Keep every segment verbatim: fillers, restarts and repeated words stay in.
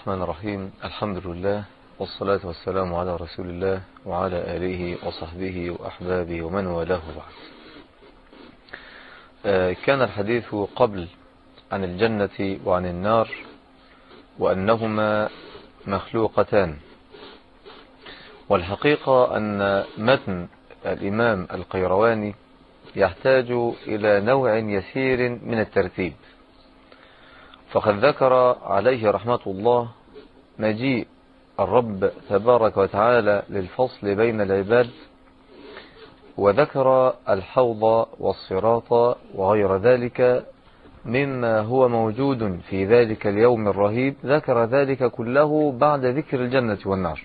الرحمن الرحيم. الحمد لله والصلاة والسلام على رسول الله وعلى آله وصحبه وأحبابه ومن والاه بعد. كان الحديث قبل عن الجنة وعن النار وأنهما مخلوقتان، والحقيقة أن متن الإمام القيرواني يحتاج إلى نوع يسير من الترتيب، فقد ذكر عليه رحمة الله مجيء الرب تبارك وتعالى للفصل بين العباد، وذكر الحوض والصراط وغير ذلك مما هو موجود في ذلك اليوم الرهيب، ذكر ذلك كله بعد ذكر الجنة والنار.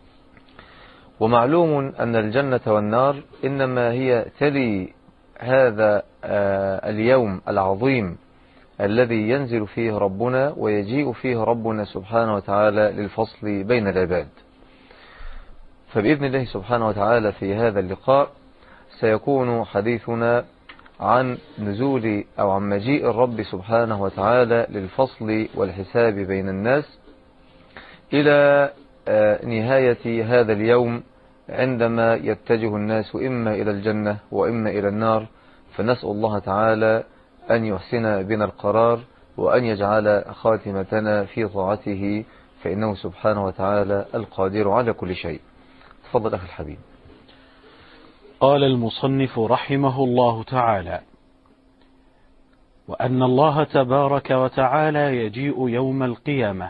ومعلوم أن الجنة والنار إنما هي تلي هذا اليوم العظيم الذي ينزل فيه ربنا ويجيء فيه ربنا سبحانه وتعالى للفصل بين العباد. فبإذن الله سبحانه وتعالى في هذا اللقاء سيكون حديثنا عن نزول أو عن مجيء الرب سبحانه وتعالى للفصل والحساب بين الناس إلى نهاية هذا اليوم، عندما يتجه الناس إما إلى الجنة وإما إلى النار. فنسأل الله تعالى أن يحسن بنا القرار وأن يجعل خاتمتنا في طاعته، فإنه سبحانه وتعالى القادر على كل شيء. تفضل أخي الحبيب. قال المصنف رحمه الله تعالى: وأن الله تبارك وتعالى يجيء يوم القيامة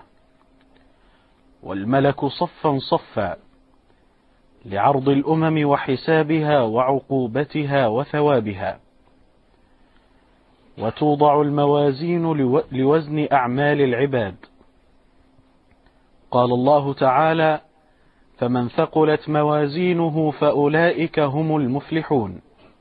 والملك صفا صفا لعرض الأمم وحسابها وعقوبتها وثوابها، وتوضع الموازين لوزن أعمال العباد. قال الله تعالى: فمن ثقلت موازينه فأولئك هم المفلحون،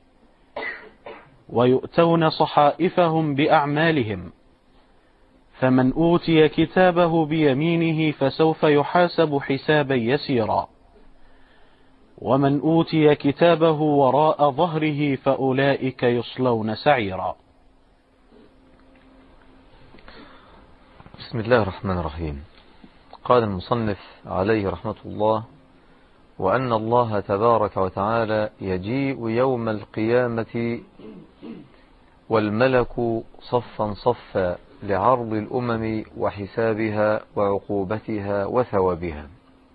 ويؤتون صحائفهم بأعمالهم. فمن أوتي كتابه بيمينه فسوف يحاسب حسابا يسيرا، ومن أوتي كتابه وراء ظهره فأولئك يصلون سعيرا. بسم الله الرحمن الرحيم. قال المصنف عليه رحمة الله: وأن الله تبارك وتعالى يجيء يوم القيامة والملك صفا صفا لعرض الأمم وحسابها وعقوبتها وثوابها.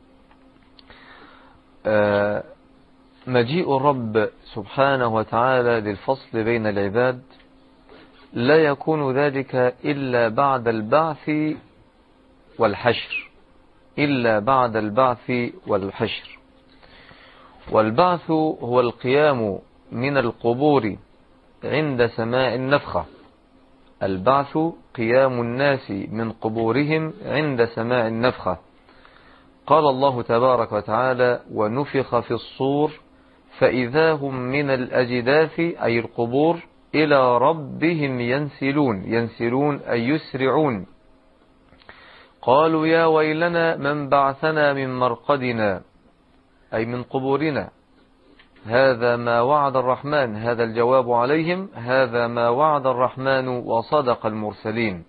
آه مجيء الرب سبحانه وتعالى للفصل بين العباد لا يكون ذلك إلا بعد البعث والحشر، إلا بعد البعث والحشر. والبعث هو القيام من القبور عند سماع النفخة. البعث قيام الناس من قبورهم عند سماع النفخة. قال الله تبارك وتعالى: ونفخ في الصور فإذا هم من الأجداث أي القبور إلى ربهم ينسلون. ينسلون أي يسرعون. قالوا يا ويلنا من بعثنا من مرقدنا أي من قبورنا. هذا ما وعد الرحمن، هذا الجواب عليهم، هذا ما وعد الرحمن وصدق المرسلين.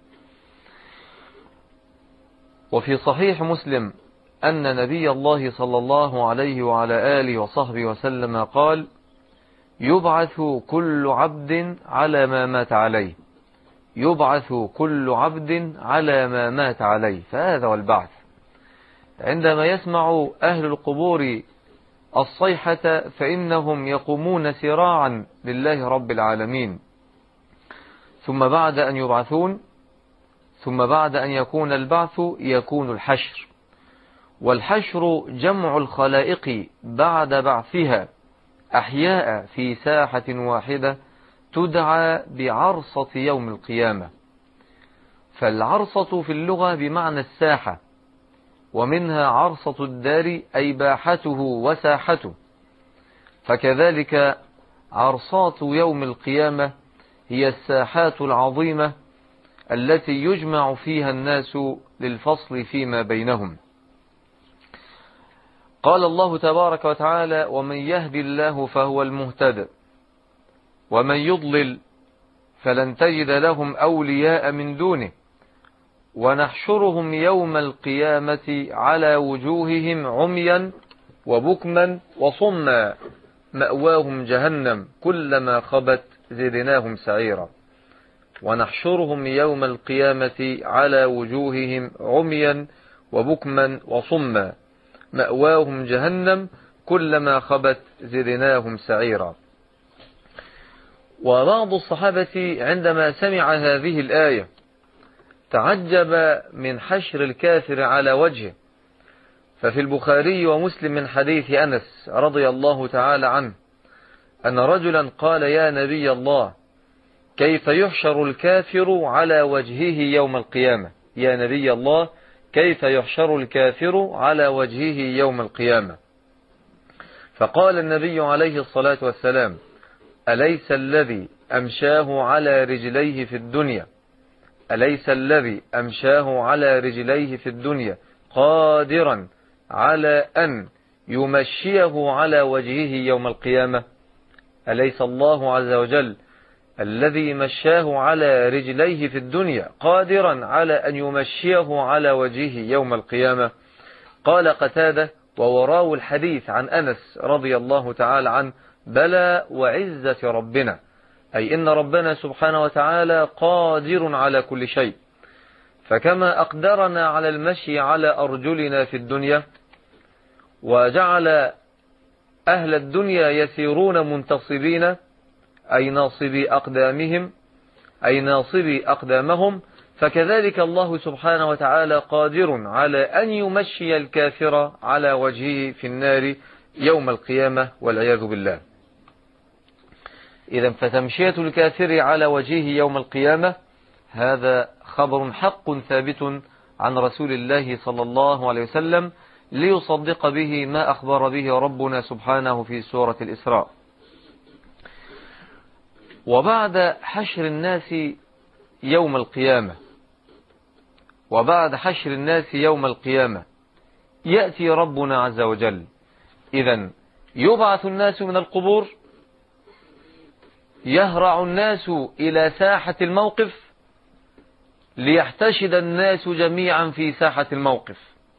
وفي صحيح مسلم أن نبي الله صلى الله عليه وعلى آله وصحبه وسلم قال: يبعث كل عبد على ما مات عليه. يبعث كل عبد على ما مات عليه. فهذا هو البعث. عندما يسمع أهل القبور الصيحة فإنهم يقومون سراعا لله رب العالمين، ثم بعد أن يبعثون، ثم بعد أن يكون البعث يكون الحشر. والحشر جمع الخلائق بعد بعثها أحياء في ساحة واحدة تدعى بعرصة يوم القيامة. فالعرصة في اللغة بمعنى الساحة، ومنها عرصة الدار أي باحته وساحته. فكذلك عرصات يوم القيامة هي الساحات العظيمة التي يجمع فيها الناس للفصل فيما بينهم. قال الله تبارك وتعالى: ومن يهد الله فهو المهتد ومن يضلل فلن تجد لهم أولياء من دونه ونحشرهم يوم القيامة على وجوههم عميا وبكما وصما مأواهم جهنم كلما خبت زدناهم سعيرا. ونحشرهم يوم القيامة على وجوههم عميا وبكما وصما مأواهم جهنم كلما خبت زدناهم سعيرا. وبعض الصحابة عندما سمع هذه الآية تعجب من حشر الكافر على وجهه، ففي البخاري ومسلم من حديث أنس رضي الله تعالى عنه أن رجلا قال: يا نبي الله، كيف يحشر الكافر على وجهه يوم القيامة؟ يا نبي الله، كيف يحشر الكافر على وجهه يوم القيامة؟ فقال النبي عليه الصلاة والسلام: أليس الذي أمشاه على رجليه في الدنيا أليس الذي أمشاه على رجليه في الدنيا قادرا على أن يمشيه على وجهه يوم القيامة؟ أليس الله عز وجل الذي مشاه على رجليه في الدنيا قادرا على أن يمشيه على وجهه يوم القيامة؟ قال قتادة ووراه الحديث عن أنس رضي الله تعالى عنه: بلى وعزة ربنا، أي إن ربنا سبحانه وتعالى قادر على كل شيء. فكما أقدرنا على المشي على أرجلنا في الدنيا وجعل أهل الدنيا يسيرون منتصبين، أي ناصبي أقدامهم أي ناصبي أقدامهم، فكذلك الله سبحانه وتعالى قادر على أن يمشي الكافر على وجهه في النار يوم القيامة والعياذ بالله. إذن فتمشية الكافر على وجهه يوم القيامة هذا خبر حق ثابت عن رسول الله صلى الله عليه وسلم ليصدق به ما أخبر به ربنا سبحانه في سورة الإسراء. وبعد حشر الناس يوم القيامة وبعد حشر الناس يوم القيامة يأتي ربنا عز وجل. إذن يبعث الناس من القبور، يهرع الناس إلى ساحة الموقف ليحتشد الناس جميعا في ساحة الموقف.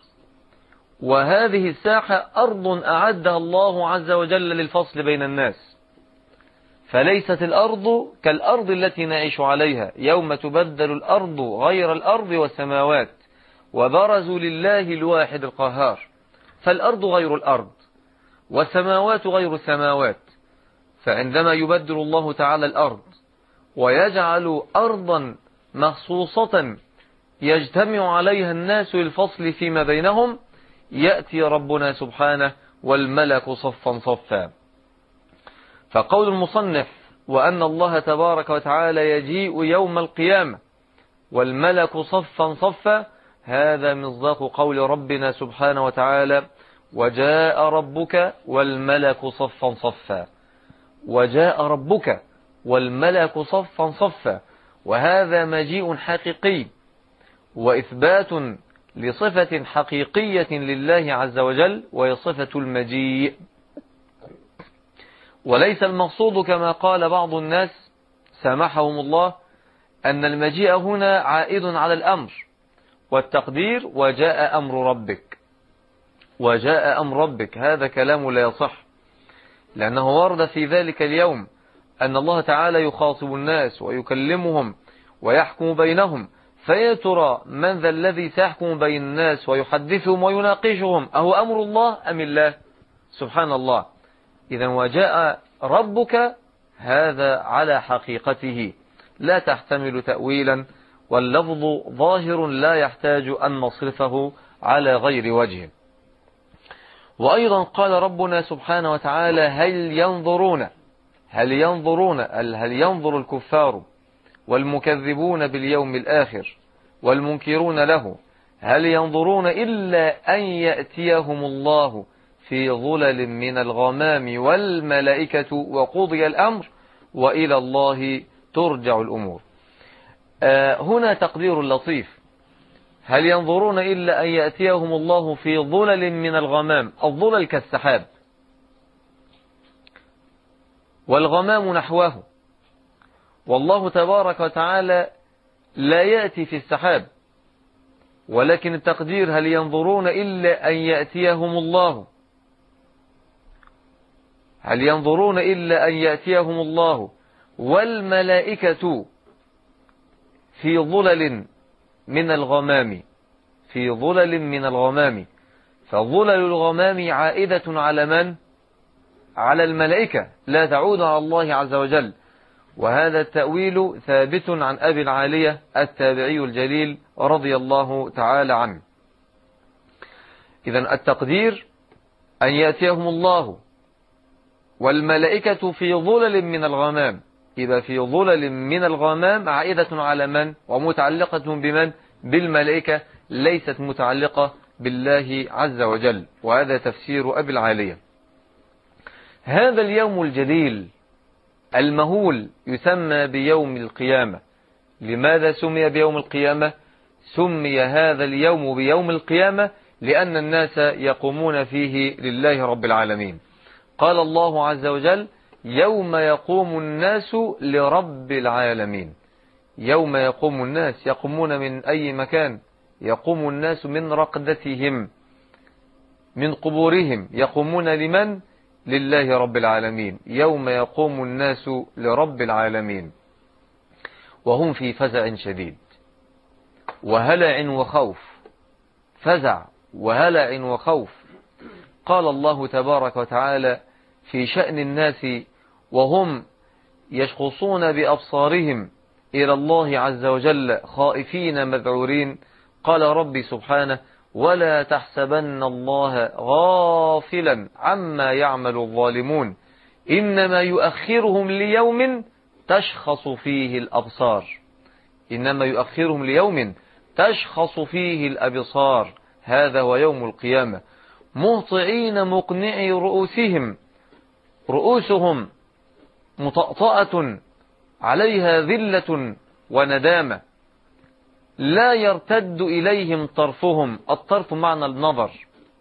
وهذه الساحة أرض أعدها الله عز وجل للفصل بين الناس، فليست الأرض كالأرض التي نعيش عليها، يوم تبدل الأرض غير الأرض والسماوات وبرزوا لله الواحد القهار. فالأرض غير الأرض والسماوات غير السماوات، فعندما يبدل الله تعالى الأرض ويجعل أرضا مخصوصة يجتمع عليها الناس للفصل فيما بينهم، يأتي ربنا سبحانه والملك صفا صفا. فقول المصنف وأن الله تبارك وتعالى يجيء يوم القيامة والملك صفا صفا، هذا مصداق قول ربنا سبحانه وتعالى: وجاء ربك والملك صفا صفا. وجاء ربك والملك صفا صفا، وهذا مجيء حقيقي وإثبات لصفة حقيقية لله عز وجل، وهي صفة المجيء. وليس المقصود كما قال بعض الناس سامحهم الله أن المجيء هنا عائد على الأمر والتقدير: وجاء أمر ربك وجاء أمر ربك. هذا كلام لا يصح، لأنه ورد في ذلك اليوم أن الله تعالى يخاطب الناس ويكلمهم ويحكم بينهم، فيا ترى من ذا الذي سيحكم بين الناس ويحدثهم ويناقشهم؟ أهو أمر الله أم الله؟ سبحان الله. إذا وجاء ربك هذا على حقيقته لا تحتمل تأويلا، واللفظ ظاهر لا يحتاج أن نصرفه على غير وجه. وأيضا قال ربنا سبحانه وتعالى: هل ينظرون هل ينظرون هل ينظر الكفار والمكذبون باليوم الآخر والمنكرون له هل ينظرون إلا أن يأتيهم الله في ظلل من الغمام والملائكة وقضي الأمر وإلى الله ترجع الأمور. آه هنا تقدير لطيف: هل ينظرون إلا أن يأتيهم الله في ظلل من الغمام. الظلل كالسحاب، والغمام نحوه، والله تبارك وتعالى لا يأتي في السحاب، ولكن التقدير هل ينظرون إلا أن يأتيهم الله هل ينظرون إلا أن يأتيهم الله والملائكة في ظلل من الغمام في ظلل من الغمام فظلل الغمام عائدة على من؟ على الملائكة، لا تعود على الله عز وجل. وهذا التأويل ثابت عن أبي العالية التابعي الجليل رضي الله تعالى عنه. إذن التقدير أن يأتيهم الله والملائكة في ظلل من الغمام، إذا في ظلل من الغمام عائدة على من؟ ومتعلقة بمن؟ بالملائكة، ليست متعلقة بالله عز وجل. وهذا تفسير أبي العالية. هذا اليوم الجليل المهول يسمى بيوم القيامة. لماذا سمي بيوم القيامة؟ سمي هذا اليوم بيوم القيامة لأن الناس يقومون فيه لله رب العالمين. قال الله عز وجل: يوم يقوم الناس لرب العالمين. يوم يقوم الناس، يقومون من أي مكان؟ يقوم الناس من رقدتهم، من قبورهم، يقومون لمن؟ لله رب العالمين. يوم يقوم الناس لرب العالمين وهم في فزع شديد وهلع وخوف. فزع وهلع وخوف. قال الله تبارك وتعالى في شأن الناس وهم يشخصون بأبصارهم إلى الله عز وجل خائفين مذعورين. قال ربي سبحانه: ولا تحسبن الله غافلا عما يعمل الظالمون إنما يؤخرهم ليوم تشخص فيه الأبصار. إنما يؤخرهم ليوم تشخص فيه الأبصار. هذا هو يوم القيامة. مهطعين مقنعي رؤوسهم، رؤوسهم مطأطأة عليها ذلة وندامة، لا يرتد إليهم طرفهم. الطرف معنى النظر،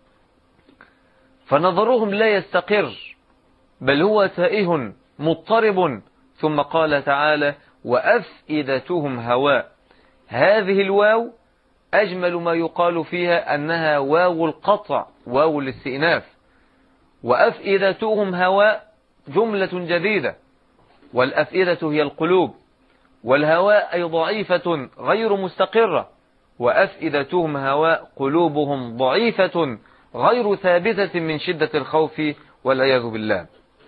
فنظرهم لا يستقر بل هو تائه مضطرب. ثم قال تعالى: وأفئدتهم هواء. هذه الواو أجمل ما يقال فيها أنها واو القطع، واو الاستئناف. وأفئدتهم هواء جملة جديدة، والأفئدة هي القلوب، والهواء أي ضعيفة غير مستقرة. وأفئدتهم هواء، قلوبهم ضعيفة غير ثابتة من شدة الخوف والعياذ بالله.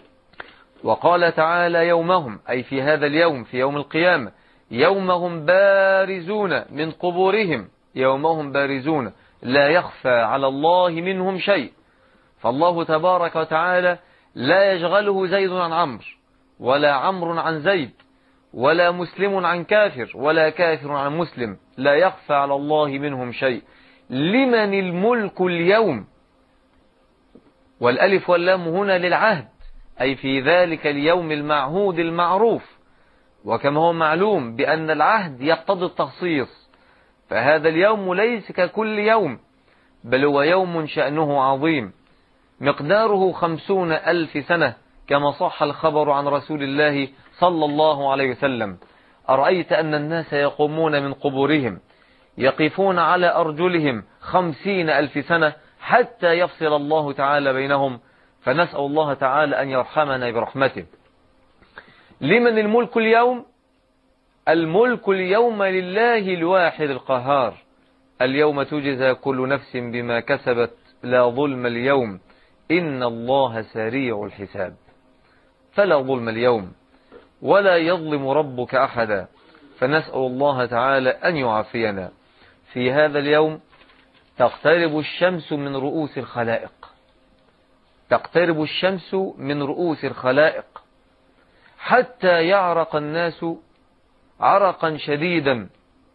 وقال تعالى: يومهم، أي في هذا اليوم، في يوم القيامة، يومهم بارزون من قبورهم. يومهم بارزون، لا يخفى على الله منهم شيء. فالله تبارك وتعالى لا يشغله زيد عن عمرو، ولا عمرو عن زيد، ولا مسلم عن كافر، ولا كافر عن مسلم. لا يخفى على الله منهم شيء. لمن الملك اليوم؟ والألف واللام هنا للعهد، أي في ذلك اليوم المعهود المعروف. وكما هو معلوم بأن العهد يقتضي التخصيص، فهذا اليوم ليس ككل يوم، بل هو يوم شأنه عظيم مقداره خمسون ألف سنة، كما صح الخبر عن رسول الله صلى الله عليه وسلم. أرأيت أن الناس يقومون من قبورهم يقفون على أرجلهم خمسين ألف سنة حتى يفصل الله تعالى بينهم، فنسأل الله تعالى أن يرحمنا برحمته. لمن الملك اليوم؟ الملك اليوم لله الواحد القهار. اليوم تجزى كل نفس بما كسبت لا ظلم اليوم إن الله سريع الحساب. فلا ظلم اليوم ولا يظلم ربك أحدا، فنسأل الله تعالى أن يعافينا. في هذا اليوم تقترب الشمس من رؤوس الخلائق، تقترب الشمس من رؤوس الخلائق حتى يعرق الناس عرقا شديدا،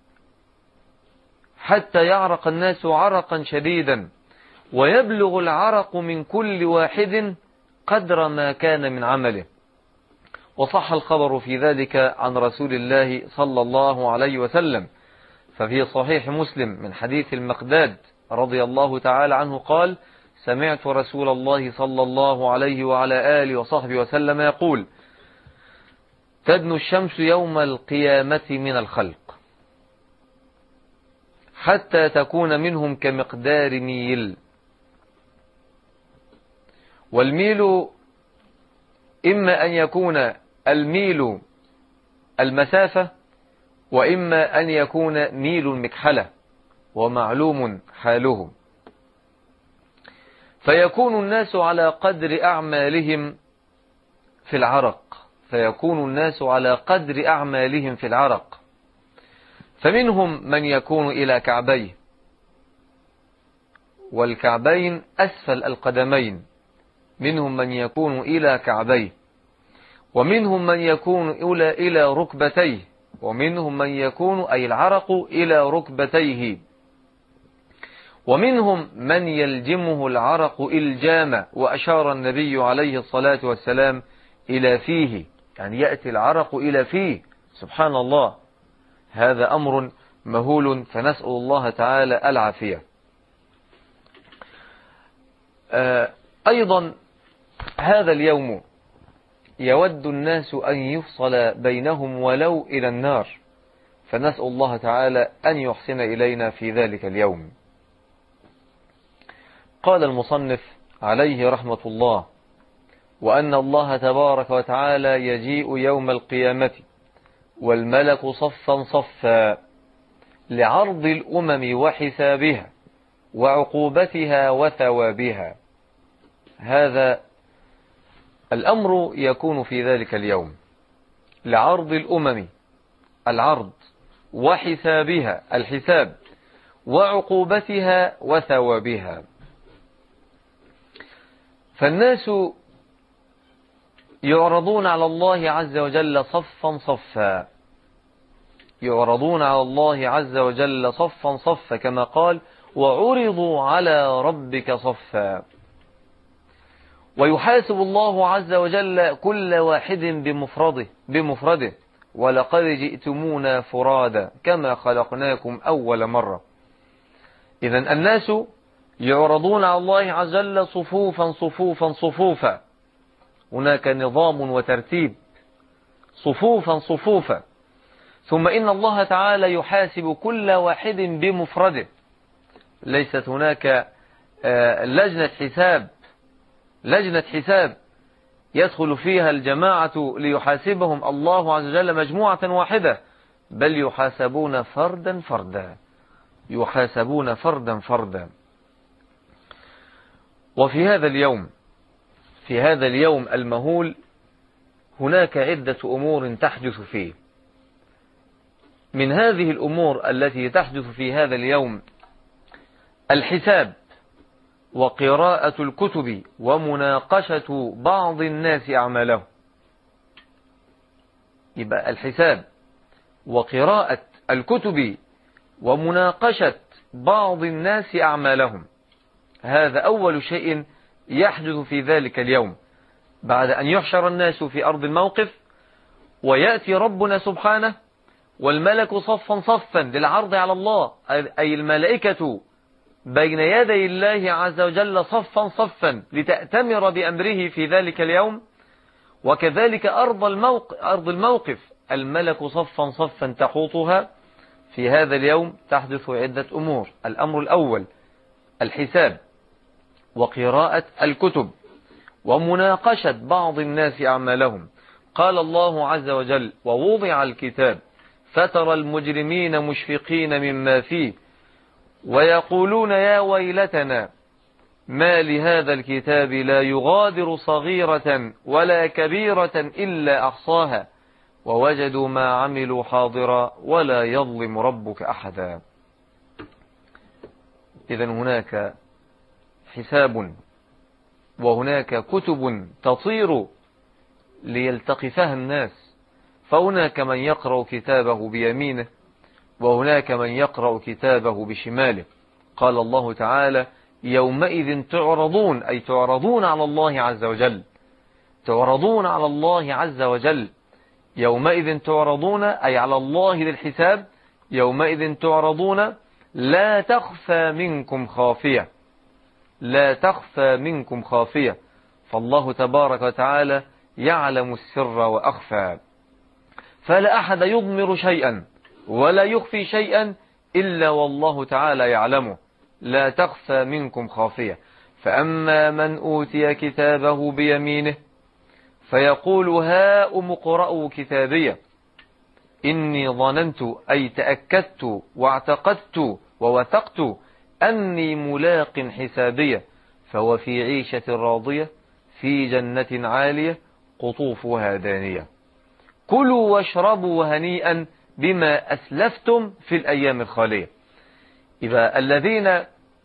حتى يعرق الناس عرقا شديدا، ويبلغ العرق من كل واحد قدر ما كان من عمله. وصح الخبر في ذلك عن رسول الله صلى الله عليه وسلم، ففي صحيح مسلم من حديث المقداد رضي الله تعالى عنه قال: سمعت رسول الله صلى الله عليه وعلى آله وصحبه وسلم يقول: تدنو الشمس يوم القيامة من الخلق حتى تكون منهم كمقدار ميل. والميل إما أن يكون الميل المسافة، وإما أن يكون ميل المكحلة، ومعلوم حاله. فيكون الناس على قدر أعمالهم في العرق فيكون الناس على قدر أعمالهم في العرق فمنهم من يكون إلى كعبيه، والكعبين أسفل القدمين، منهم من يكون إلى كعبيه، ومنهم من يكون إلى إلى ركبتيه، ومنهم من يكون أي العرق إلى ركبتيه، ومنهم من يلجمه العرق إلجاما، وأشار النبي عليه الصلاة والسلام إلى فيه، يعني يأتي العرق إلى فيه. سبحان الله، هذا أمر مهول، فنسأل الله تعالى العافية. أيضا هذا اليوم يود الناس أن يفصل بينهم ولو إلى النار، فنسأل الله تعالى أن يحسن إلينا في ذلك اليوم. قال المصنف عليه رحمة الله: وأن الله تبارك وتعالى يجيء يوم القيامة والملك صفا صفا لعرض الأمم وحسابها وعقوبتها وثوابها. هذا الأمر يكون في ذلك اليوم، لعرض الأمم العرض، وحسابها الحساب، وعقوبتها وثوابها. فالناس يعرضون على الله عز وجل صفا صفا يعرضون على الله عز وجل صفا صفا كما قال: وعرضوا على ربك صفا. ويحاسب الله عز وجل كل واحد بمفرده بمفرده ولقد جئتمونا فرادا كما خلقناكم أول مرة. إذن الناس يعرضون على الله عز وجل صفوفا صفوفا صفوفا، هناك نظام وترتيب، صفوفا صفوفا. ثم إن الله تعالى يحاسب كل واحد بمفرده، ليست هناك لجنة حساب لجنة حساب يدخل فيها الجماعة ليحاسبهم الله عز وجل مجموعة واحدة، بل يحاسبون فردا فردا يحاسبون فردا فردا. وفي هذا اليوم في هذا اليوم المهول هناك عدة أمور تحدث فيه. من هذه الأمور التي تحدث في هذا اليوم الحساب، وقراءة الكتب، ومناقشة بعض الناس أعمالهم. يبقى الحساب وقراءة الكتب ومناقشة بعض الناس أعمالهم، هذا أول شيء يحدث في ذلك اليوم، بعد أن يحشر الناس في أرض الموقف، ويأتي ربنا سبحانه والملك صفا صفا للعرض على الله، أي الملائكة بين يدي الله عز وجل صفا صفا لتأتمر بأمره في ذلك اليوم. وكذلك أرض الموقف, أرض الموقف الملك صفا صفا تحوطها. في هذا اليوم تحدث عدة أمور. الأمر الأول الحساب، وقراءة الكتب، ومناقشة بعض الناس أعمالهم. قال الله عز وجل: ووضع الكتاب فترى المجرمين مشفقين مما فيه ويقولون يا ويلتنا ما لهذا الكتاب لا يغادر صغيرة ولا كبيرة إلا أحصاها ووجدوا ما عملوا حاضرا ولا يظلم ربك أحدا. إذن هناك حساب، وهناك كتب تطير ليلتقفها الناس، فهناك من يقرأ كتابه بيمينه، وهناك من يقرأ كتابه بشماله. قال الله تعالى: يومئذ تعرضون، أي تعرضون على الله عز وجل تعرضون على الله عز وجل يومئذ تعرضون، أي على الله للحساب. يومئذ تعرضون لا تخفى منكم خافية لا تخفى منكم خافية فالله تبارك وتعالى يعلم السر وأخفى، فلا أحد يضمر شيئا ولا يخفي شيئا إلا والله تعالى يعلمه، لا تخفى منكم خافية. فأما من أوتي كتابه بيمينه فيقول هاؤم اقرءوا كتابيه إني ظننت أي تأكدت واعتقدت ووثقت أني ملاق حسابية فهو في عيشة راضية في جنة عالية قطوفها دانية كلوا واشربوا هنيئا بما أسلفتم في الأيام الخالية. إذا الذين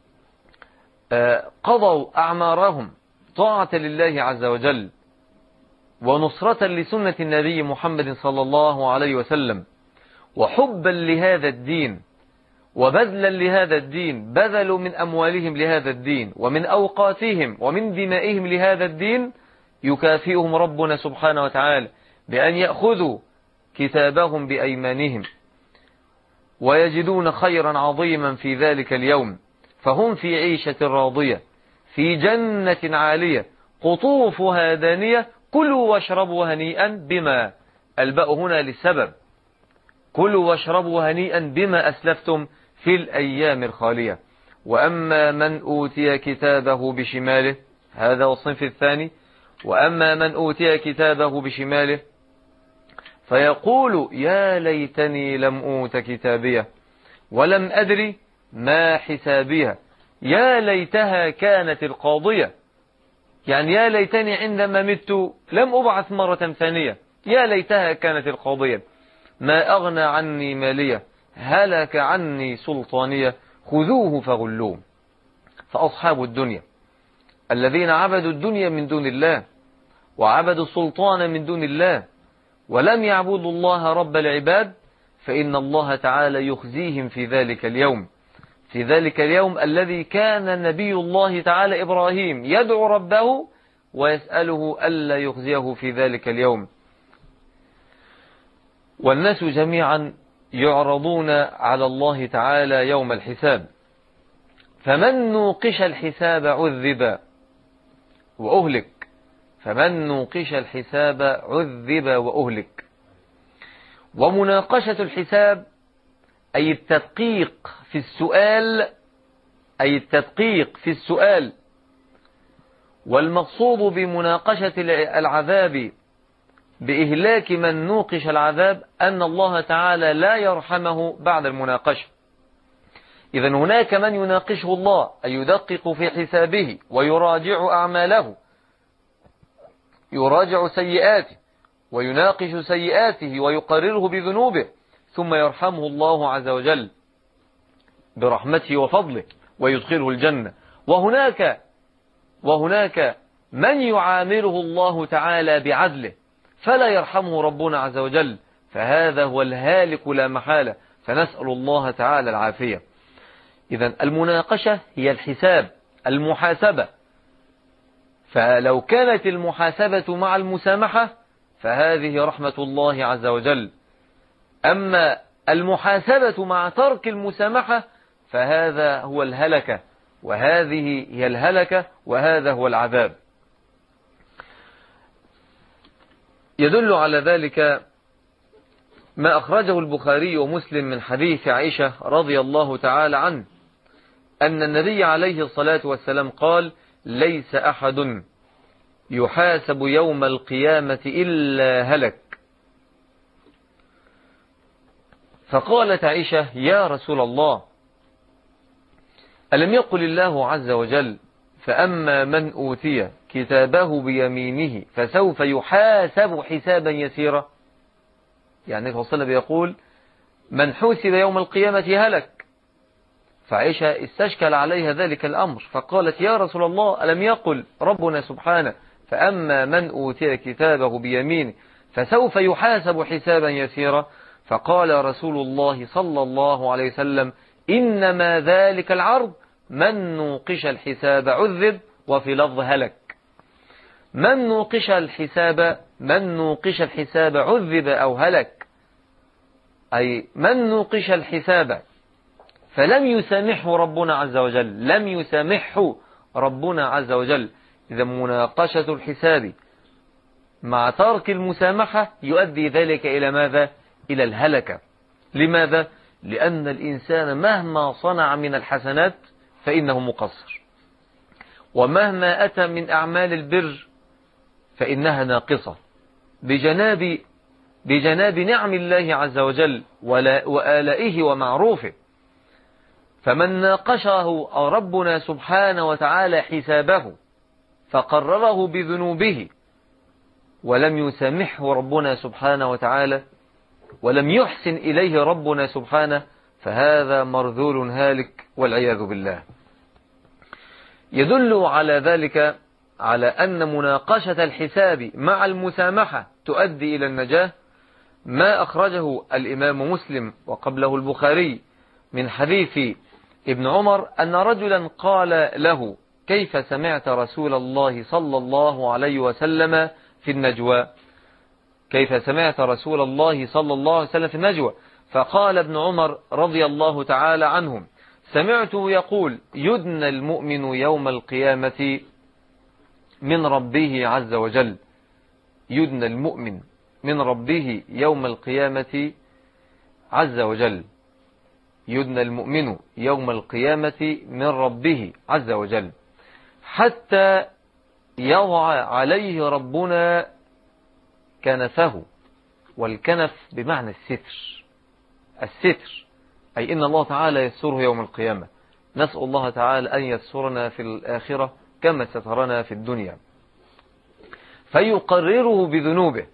قضوا أعمارهم طاعة لله عز وجل ونصرة لسنة النبي محمد صلى الله عليه وسلم وحبا لهذا الدين وبذلا لهذا الدين، بذلوا من أموالهم لهذا الدين ومن أوقاتهم ومن دمائهم لهذا الدين، يكافئهم ربنا سبحانه وتعالى بأن يأخذوا كتابهم بأيمانهم ويجدون خيرا عظيما في ذلك اليوم، فهم في عيشة راضية في جنة عالية قطوفها دانية كلوا واشربوا هنيئا بما، الباء هنا للسبب، كلوا واشربوا هنيئا بما أسلفتم في الأيام الخالية. وأما من أوتي كتابه بشماله، هذا والصنف الثاني، وأما من أوتي كتابه بشماله فيقول يا ليتني لم أوت كتابيه ولم أدري ما حسابيها يا ليتها كانت القاضية، يعني يا ليتني عندما مت لم أبعث مرة ثانية، يا ليتها كانت القاضية، ما أغنى عني مالية هلك عني سلطانية خذوه فغلوه. فأصحاب الدنيا الذين عبدوا الدنيا من دون الله وعبدوا السلطان من دون الله ولم يعبدوا الله رب العباد، فإن الله تعالى يخزيهم في ذلك اليوم، في ذلك اليوم الذي كان نبي الله تعالى إبراهيم يدعو ربه ويسأله ألا يخزيه في ذلك اليوم. والناس جميعا يعرضون على الله تعالى يوم الحساب، فمن نوقش الحساب عذب وأهلك، فمن نوقش الحساب عذب وأهلك. ومناقشة الحساب أي التدقيق في السؤال، أي التدقيق في السؤال. والمقصود بمناقشة العذاب بإهلاك من نوقش العذاب أن الله تعالى لا يرحمه بعد المناقشة. إذا هناك من يناقشه الله أي يدقق في حسابه ويراجع أعماله، يراجع سيئاته ويناقش سيئاته ويقرره بذنوبه، ثم يرحمه الله عز وجل برحمته وفضله ويدخله الجنة. وهناك وهناك من يعامله الله تعالى بعدله فلا يرحمه ربنا عز وجل، فهذا هو الهالك لا محالة، فنسأل الله تعالى العافية. إذن المناقشة هي الحساب، المحاسبة. فلو كانت المحاسبة مع المسامحة فهذه رحمة الله عز وجل، أما المحاسبة مع ترك المسامحة فهذا هو الهلكة، وهذه هي الهلكة، وهذا هو العذاب. يدل على ذلك ما أخرجه البخاري ومسلم من حديث عائشة رضي الله تعالى عنه أن النبي عليه الصلاة والسلام قال ليس أحد يحاسب يوم القيامة إلا هلك. فقالت عائشة يا رسول الله ألم يقل الله عز وجل فأما من أوتي كتابه بيمينه فسوف يحاسب حسابا يسيرا؟ يعني النبي صلى الله عليه وسلم يقول من حوسب يوم القيامة هلك. فعائشة استشكل عليها ذلك الأمر فقالت يا رسول الله ألم يقل ربنا سبحانه فأما من أوتي كتابه بيمينه فسوف يحاسب حسابا يسيرا؟ فقال رسول الله صلى الله عليه وسلم إنما ذلك العرض من نوقش الحساب عذب، وفي لفظ هلك. من نوقش الحساب من نوقش الحساب عذب أو هلك، أي من نوقش الحساب فلم يسامحه ربنا عز وجل، لم يسامحه ربنا عز وجل. إذا مناقشة الحساب مع ترك المسامحة يؤدي ذلك إلى ماذا؟ إلى الهلكة. لماذا؟ لأن الإنسان مهما صنع من الحسنات فإنه مقصر، ومهما أتى من أعمال البر فإنها ناقصة بجناب بجناب نعم الله عز وجل وآلائه ومعروفه. فمن ناقشه ربنا سبحانه وتعالى حسابه فقرره بذنوبه ولم يسامحه ربنا سبحانه وتعالى ولم يحسن إليه ربنا سبحانه، فهذا مرذول هالك والعياذ بالله. يدل على ذلك على أن مناقشة الحساب مع المسامحة تؤدي إلى النجاة ما أخرجه الإمام مسلم وقبله البخاري من حديث ابن عمر أن رجلا قال له: كيف سمعت رسول الله صلى الله عليه وسلم في النجوى؟ كيف سمعت رسول الله صلى الله عليه وسلم في النجوى؟ فقال ابن عمر رضي الله تعالى عنهم: سمعته يقول: يدنى المؤمن يوم القيامة من ربه عز وجل. يدنى المؤمن من ربه يوم القيامة عز وجل. يدنى المؤمن يوم القيامة من ربه عز وجل حتى يضع عليه ربنا كنفه. والكنف بمعنى الستر، الستر أي إن الله تعالى يسره يوم القيامة. نسأل الله تعالى أن يسرنا في الآخرة كما سترنا في الدنيا. فيقرره بذنوبه.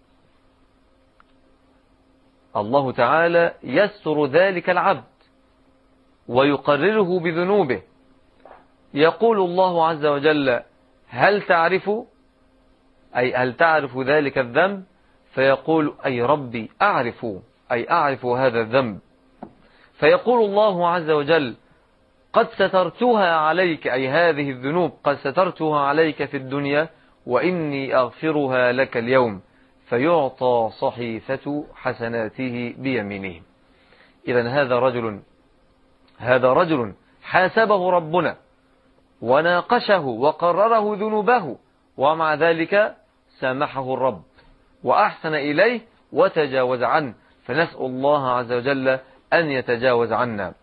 الله تعالى يستر ذلك العبد ويقرره بذنوبه. يقول الله عز وجل: هل تعرف، أي هل تعرف ذلك الذنب؟ فيقول: أي ربي أعرف، أي أعرف هذا الذنب. فيقول الله عز وجل: قد سترتها عليك، أي هذه الذنوب قد سترتها عليك في الدنيا وإني أغفرها لك اليوم. فيعطى صحيفة حسناته بيمينه. إذن هذا رجل هذا رجل حاسبه ربنا وناقشه وقرره ذنوبه، ومع ذلك سامحه الرب وأحسن إليه وتجاوز عنه. فنسأل الله عز وجل أن يتجاوز عنا.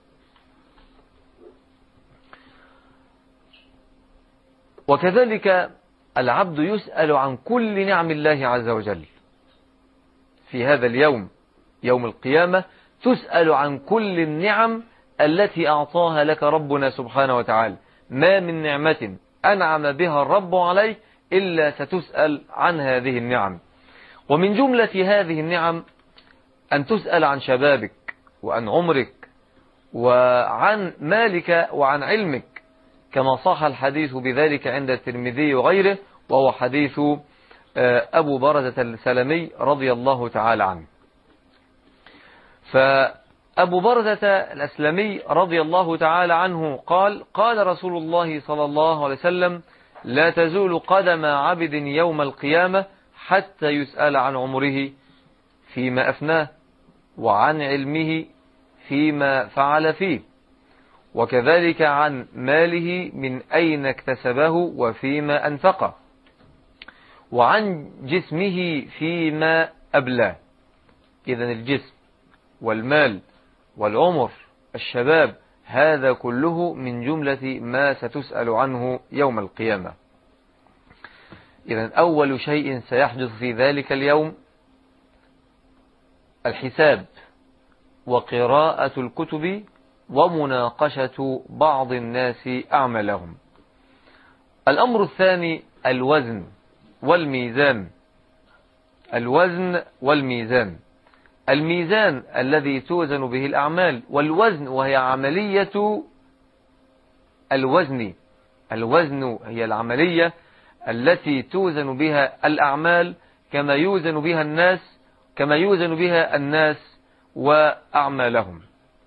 وكذلك العبد يسأل عن كل نعم الله عز وجل في هذا اليوم، يوم القيامة، تسأل عن كل النعم التي أعطاها لك ربنا سبحانه وتعالى. ما من نعمة أنعم بها الرب عليك إلا ستسأل عن هذه النعم. ومن جملة هذه النعم أن تسأل عن شبابك وعن عمرك وعن مالك وعن علمك، كما صح الحديث بذلك عند الترمذي وغيره، وهو حديث أبو برزة السلمي رضي الله تعالى عنه. فأبو برزة الأسلمي رضي الله تعالى عنه قال: قال رسول الله صلى الله عليه وسلم: لا تزول قدم عبد يوم القيامة حتى يسأل عن عمره فيما أفناه، وعن علمه فيما فعل فيه، وكذلك عن ماله من أين اكتسبه وفيما أنفقه، وعن جسمه فيما أبلاه. إذن الجسم والمال والعمر الشباب هذا كله من جملة ما ستسأل عنه يوم القيامة. إذن أول شيء سيحدث في ذلك اليوم الحساب وقراءة الكتب ومناقشة بعض الناس أعمالهم. الأمر الثاني الوزن والميزان. الوزن والميزان. الميزان الذي توزن به الأعمال، والوزن وهي عملية الوزن. الوزن هي العملية التي توزن بها الأعمال كما يوزن بها الناس كما يوزن بها الناس وأعمالهم.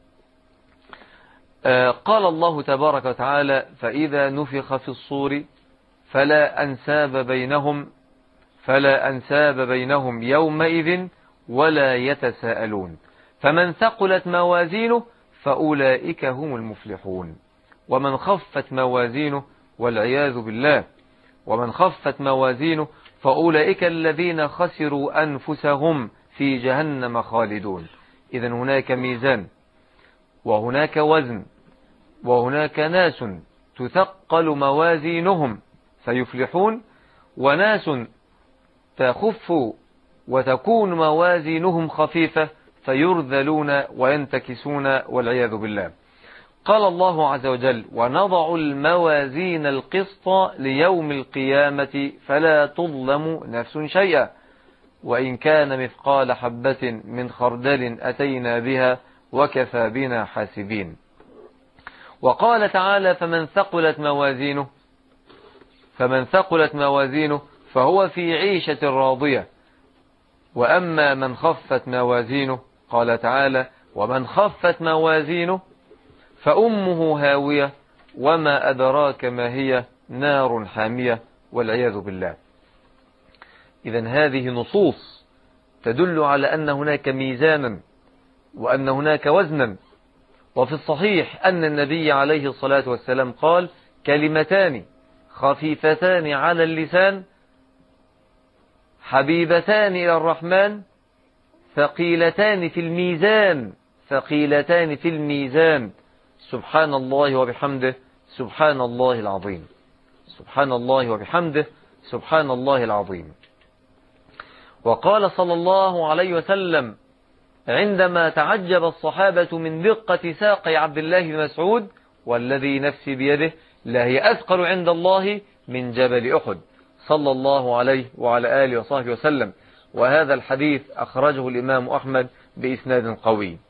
قال الله تبارك وتعالى: فإذا نفخ في الصور فلا أنساب بينهم فلا أنساب بينهم يومئذ ولا يتساءلون. فمن ثقلت موازينه فأولئك هم المفلحون. ومن خفت موازينه والعياذ بالله ومن خفت موازينه فأولئك الذين خسروا أنفسهم في جهنم خالدون. إذن هناك ميزان وهناك وزن وهناك ناس تثقل موازينهم فيفلحون، وناس تخف وتكون موازينهم خفيفة فيرذلون وينتكسون والعياذ بالله. قال الله عز وجل: ونضع الموازين القسط ليوم القيامة فلا تظلم نفس شيئا وإن كان مثقال حبة من خردل أتينا بها وكفى بنا حاسبين. وقال تعالى: فمن ثقلت موازينه فمن ثقلت موازينه فهو في عيشة راضية، وأما من خفت موازينه قال تعالى: ومن خفت موازينه فأمه هاوية وما أدراك ما هي نار حامية والعياذ بالله. إذن هذه نصوص تدل على أن هناك ميزانا وأن هناك وزنا. وفي الصحيح أن النبي عليه الصلاة والسلام قال: كلمتان خفيفتان على اللسان حبيبتان إلى الرحمن ثقيلتان في الميزان ثقيلتان في الميزان سبحان الله وبحمده سبحان الله العظيم. سبحان الله وبحمده سبحان الله العظيم. وقال صلى الله عليه وسلم عندما تعجب الصحابة من دقة ساق عبد الله بن مسعود: والذي نفسي بيده لهي أثقل عند الله من جبل أحد، صلى الله عليه وعلى آله وصحبه وسلم. وهذا الحديث أخرجه الإمام أحمد بإسناد قوي.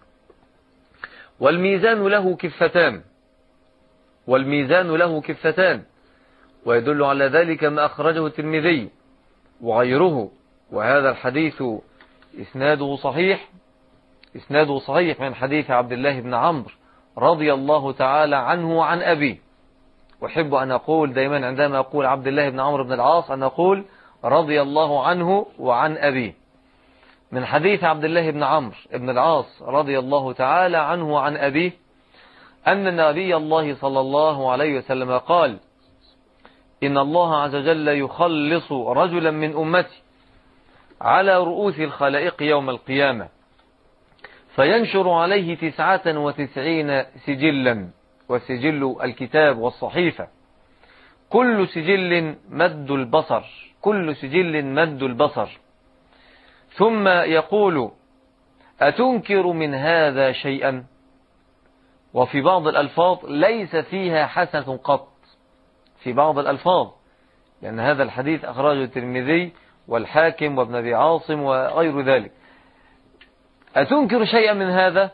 والميزان له كفتان والميزان له كفتان ويدل على ذلك ما أخرجه الترمذي وغيره، وهذا الحديث إسناده صحيح إسناده صحيح من حديث عبد الله بن عمرو رضي الله تعالى عنه وعن أبيه. أحب أن أقول دائما عندما أقول عبد الله بن عمرو بن العاص أن أقول رضي الله عنه وعن أبيه. من حديث عبد الله بن عمرو بن العاص رضي الله تعالى عنه وعن أبيه أن نبي الله صلى الله عليه وسلم قال: إن الله عز وجل يخلص رجلا من أمتي على رؤوس الخلائق يوم القيامة فينشر عليه تسعة وتسعين سجلا، وسجل الكتاب والصحيفة، كل سجل مد البصر كل سجل مد البصر ثم يقول: أتنكر من هذا شيئا؟ وفي بعض الألفاظ: ليس فيها حسنة قط، في بعض الألفاظ، لأن هذا الحديث أخرجه الترمذي والحاكم وابن أبي عاصم وغير ذلك. أتنكر شيئا من هذا؟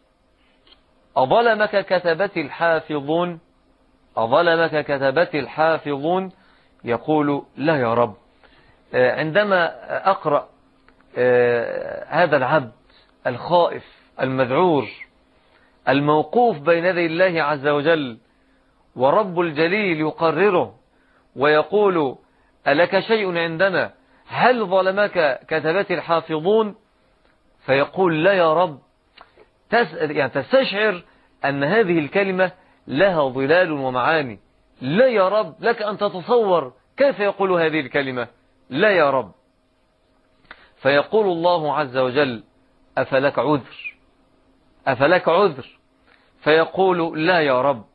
أظلمك كتبت الحافظون أظلمك كتبت الحافظون يقول: لا يا رب. عندما أقرأ هذا العبد الخائف المذعور الموقوف بين يدي الله عز وجل ورب الجليل يقرره ويقول: ألك شيء عندنا؟ هل ظلمك كتبت الحافظون؟ فيقول: لا يا رب. يعني تستشعر أن هذه الكلمة لها ظلال ومعاني. لا يا رب، لك أن تتصور كيف يقول هذه الكلمة لا يا رب. فيقول الله عز وجل: أفلك عذر أفلك عذر فيقول: لا يا رب.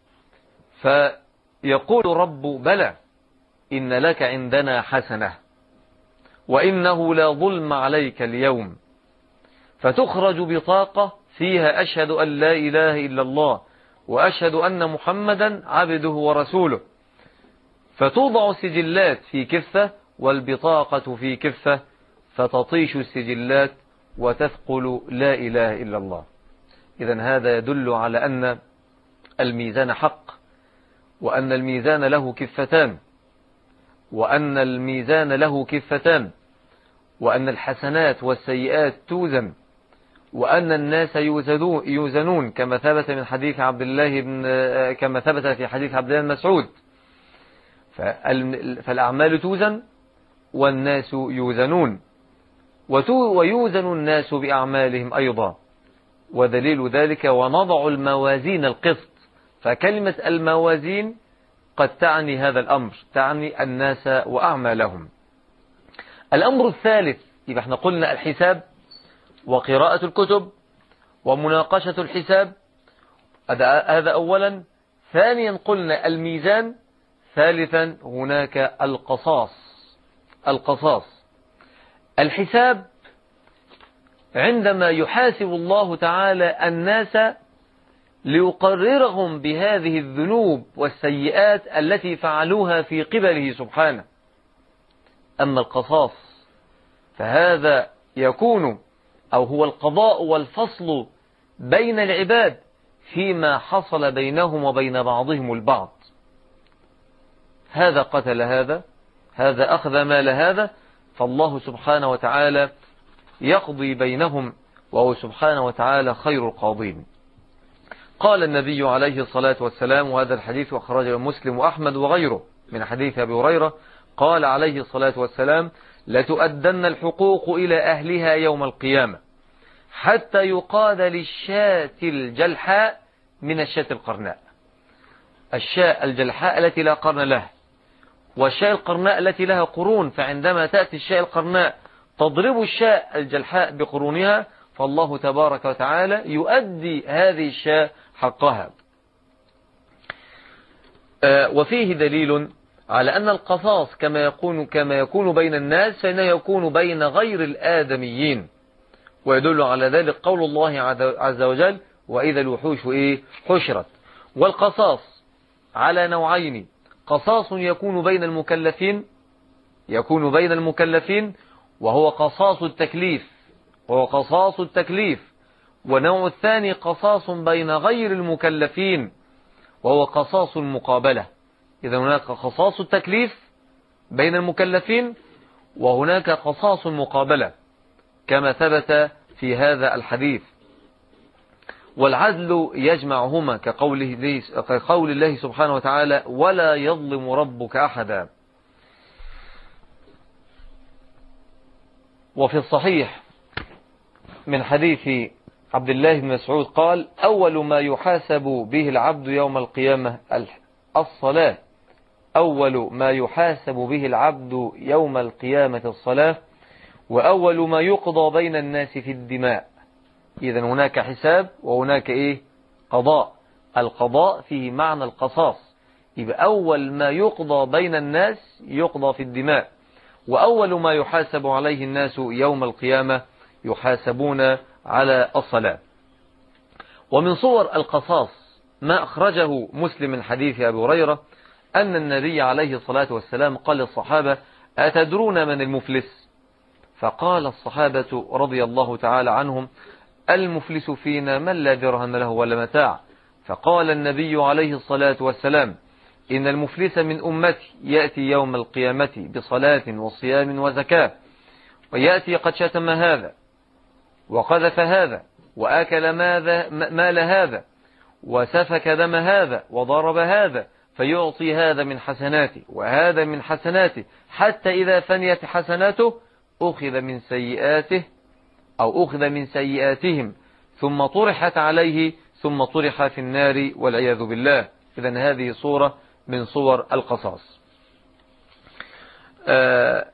فيقول رب: بلى، إن لك عندنا حسنة وإنه لا ظلم عليك اليوم. فتخرج بطاقة فيها: أشهد أن لا إله إلا الله وأشهد أن محمدا عبده ورسوله. فتوضع السجلات في كفة والبطاقة في كفة، فتطيش السجلات وتثقل لا إله إلا الله. إذن هذا يدل على أن الميزان حق، وأن الميزان له كفتان وأن الميزان له كفتان وأن الحسنات والسيئات توزن، وأن الناس يوزنون كما ثبت من حديث عبد الله بن كما ثبت في حديث عبد الله بن مسعود. فالأعمال توزن والناس يوزنون، ويوزن الناس بأعمالهم أيضا. ودليل ذلك: ونضع الموازين القسط. فكلمة الموازين قد تعني هذا الأمر، تعني الناس وأعمالهم. الأمر الثالث، يبقى احنا قلنا الحساب وقراءة الكتب ومناقشة الحساب، هذا أولا. ثانيا قلنا الميزان. ثالثا هناك القصاص. القصاص الحساب عندما يحاسب الله تعالى الناس ليقررهم بهذه الذنوب والسيئات التي فعلوها في قبله سبحانه. أما القصاص فهذا يكون أو هو القضاء والفصل بين العباد فيما حصل بينهم وبين بعضهم البعض. هذا قتل هذا، هذا أخذ مال هذا، فالله سبحانه وتعالى يقضي بينهم، وهو سبحانه وتعالى خير القاضين. قال النبي عليه الصلاة والسلام، وهذا الحديث أخرجه مسلم وأحمد وغيره من حديث أبي هريرة، قال عليه الصلاة والسلام: لتؤدن الحقوق إلى أهلها يوم القيامة حتى يقاد للشاة الجلحاء من الشاة القرناء. الشاة الجلحاء التي لا قرن لها، والشاة القرناء التي لها قرون، فعندما تأتي الشاة القرناء تضرب الشاة الجلحاء بقرونها، فالله تبارك وتعالى يؤدي هذه الشاة حقها. وفيه دليل على أن القصاص كما يكون كما يكون بين الناس فإنه يكون بين غير الآدميين، ويدل على ذلك قول الله عز وجل: وإذا الوحوش إيه حشرت. والقصاص على نوعين: قصاص يكون بين المكلفين يكون بين المكلفين وهو قصاص التكليف وهو قصاص التكليف ونوع الثاني قصاص بين غير المكلفين وهو قصاص المقابلة. إذا هناك قصاص التكليف بين المكلفين وهناك قصاص المقابلة كما ثبت في هذا الحديث. والعدل يجمعهما كقوله كقول الله سبحانه وتعالى: ولا يظلم ربك أحدا. وفي الصحيح من حديث عبد الله بن مسعود قال: أول ما يحاسب به العبد يوم القيامة الصلاة أول ما يحاسب به العبد يوم القيامة الصلاة، وأول ما يقضى بين الناس في الدماء. إذا هناك حساب وهناك إيه قضاء. القضاء فيه معنى القصاص، يبقى أول ما يقضى بين الناس يقضى في الدماء، وأول ما يحاسب عليه الناس يوم القيامة يحاسبون على الصلاة. ومن صور القصاص ما أخرجه مسلم من حديث أبي هريرة أن النبي عليه الصلاة والسلام قال للصحابة: أتدرون من المفلس؟ فقال الصحابة رضي الله تعالى عنهم: المفلس فينا من لا درهم له ولا متاع. فقال النبي عليه الصلاة والسلام: إن المفلس من أمتي يأتي يوم القيامة بصلاة وصيام وزكاة، ويأتي قد شتم هذا وقذف هذا وآكل مال هذا وسفك دم هذا وضرب هذا، فيعطي هذا من حسناته وهذا من حسناته، حتى إذا فنيت حسناته أخذ من سيئاته أو أخذ من سيئاتهم ثم طرحت عليه ثم طرح في النار والعياذ بالله. إذن هذه صورة من صور القصاص. آه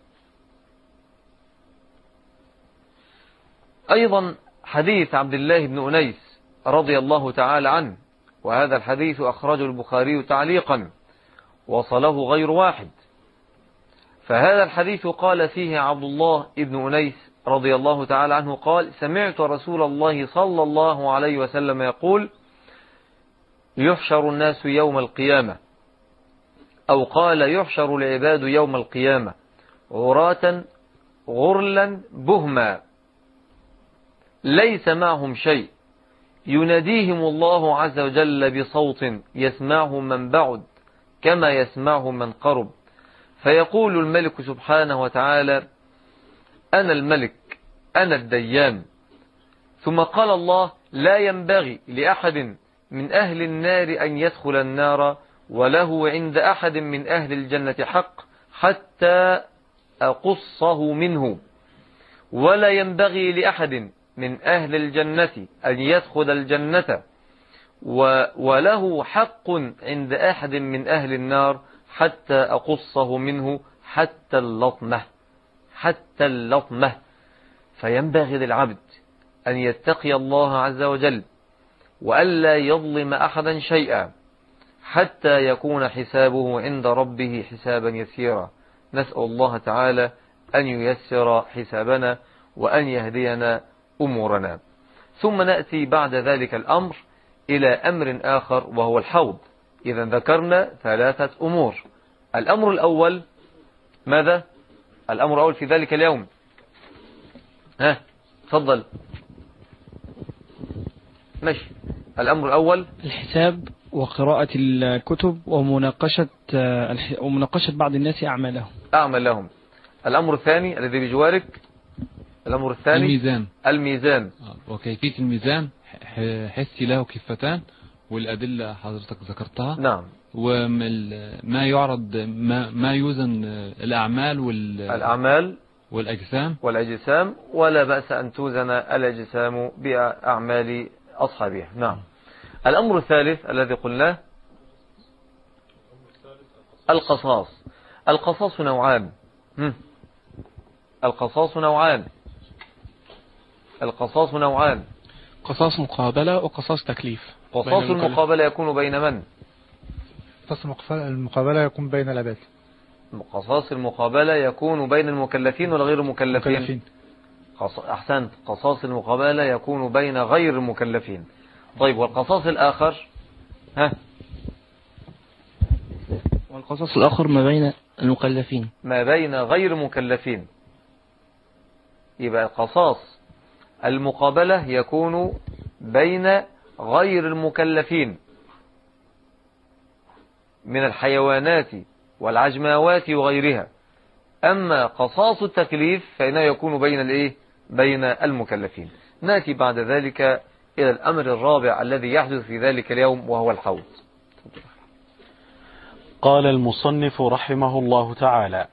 أيضا حديث عبد الله بن أنيس رضي الله تعالى عنه، وهذا الحديث أخرجه البخاري تعليقا وصله غير واحد. فهذا الحديث قال فيه عبد الله بن أنيس رضي الله تعالى عنه قال: سمعت رسول الله صلى الله عليه وسلم يقول: يحشر الناس يوم القيامة، أو قال: يحشر العباد يوم القيامة عراة غرلا بهما ليس معهم شيء، يناديهم الله عز وجل بصوت يسمعه من بعد كما يسمعه من قرب، فيقول الملك سبحانه وتعالى: أنا الملك أنا الديان. ثم قال الله: لا ينبغي لأحد من أهل النار أن يدخل النار وله عند أحد من أهل الجنة حق حتى أقصه منه، ولا ينبغي لأحد من أهل الجنة أن يدخل الجنة وله حق عند أحد من أهل النار حتى أقصه منه حتى اللطمة حتى اللطمة. فينبغي للعبد أن يتقي الله عز وجل وألا يظلم أحدا شيئا حتى يكون حسابه عند ربه حسابا يسيرا. نسأل الله تعالى أن ييسر حسابنا وأن يهدينا أمورنا. ثم نأتي بعد ذلك الأمر إلى أمر آخر وهو الحوض. إذا ذكرنا ثلاثة أمور. الأمر الأول ماذا؟ الأمر الأول في ذلك اليوم، ها تفضل ماشي. الأمر الأول الحساب وقراءة الكتب ومناقشة ومناقشة بعض الناس أعمالهم أعمل لهم. الأمر الثاني الذي بجوارك، الأمر الثاني الميزان. الميزان وكيفية الميزان حسي له كفتان والأدلة حضرتك ذكرتها. نعم. وما يعرض ما, ما يوزن الأعمال والأعمال والأجسام والأجسام ولا بأس أن توزن الأجسام بأعمال أصحابها. نعم. الأمر الثالث الذي قلناه القصاص. القصاص نوعان. القصاص نوعان القصاص نوعان قصاص مقابلة وقصاص تكليف. قصاص المقابلة يكون بين من؟ قصاص المقابلة يكون بين العباد. قصاص المقابلة يكون بين المكلفين ولا غير المكلفين؟ مكلفين. أحسنت. قصاص المقابلة يكون بين غير المكلفين. طيب والقصاص الآخر؟ ها والقصاص الآخر ما بين المكلفين ما بين غير مكلفين. يبقى القصاص المقابلة يكون بين غير المكلفين من الحيوانات والعجماوات وغيرها. أما قصاص التكليف فإنه يكون بين الإيه؟ بين المكلفين. نأتي بعد ذلك إلى الأمر الرابع الذي يحدث في ذلك اليوم وهو الحوض. قال المصنف رحمه الله تعالى: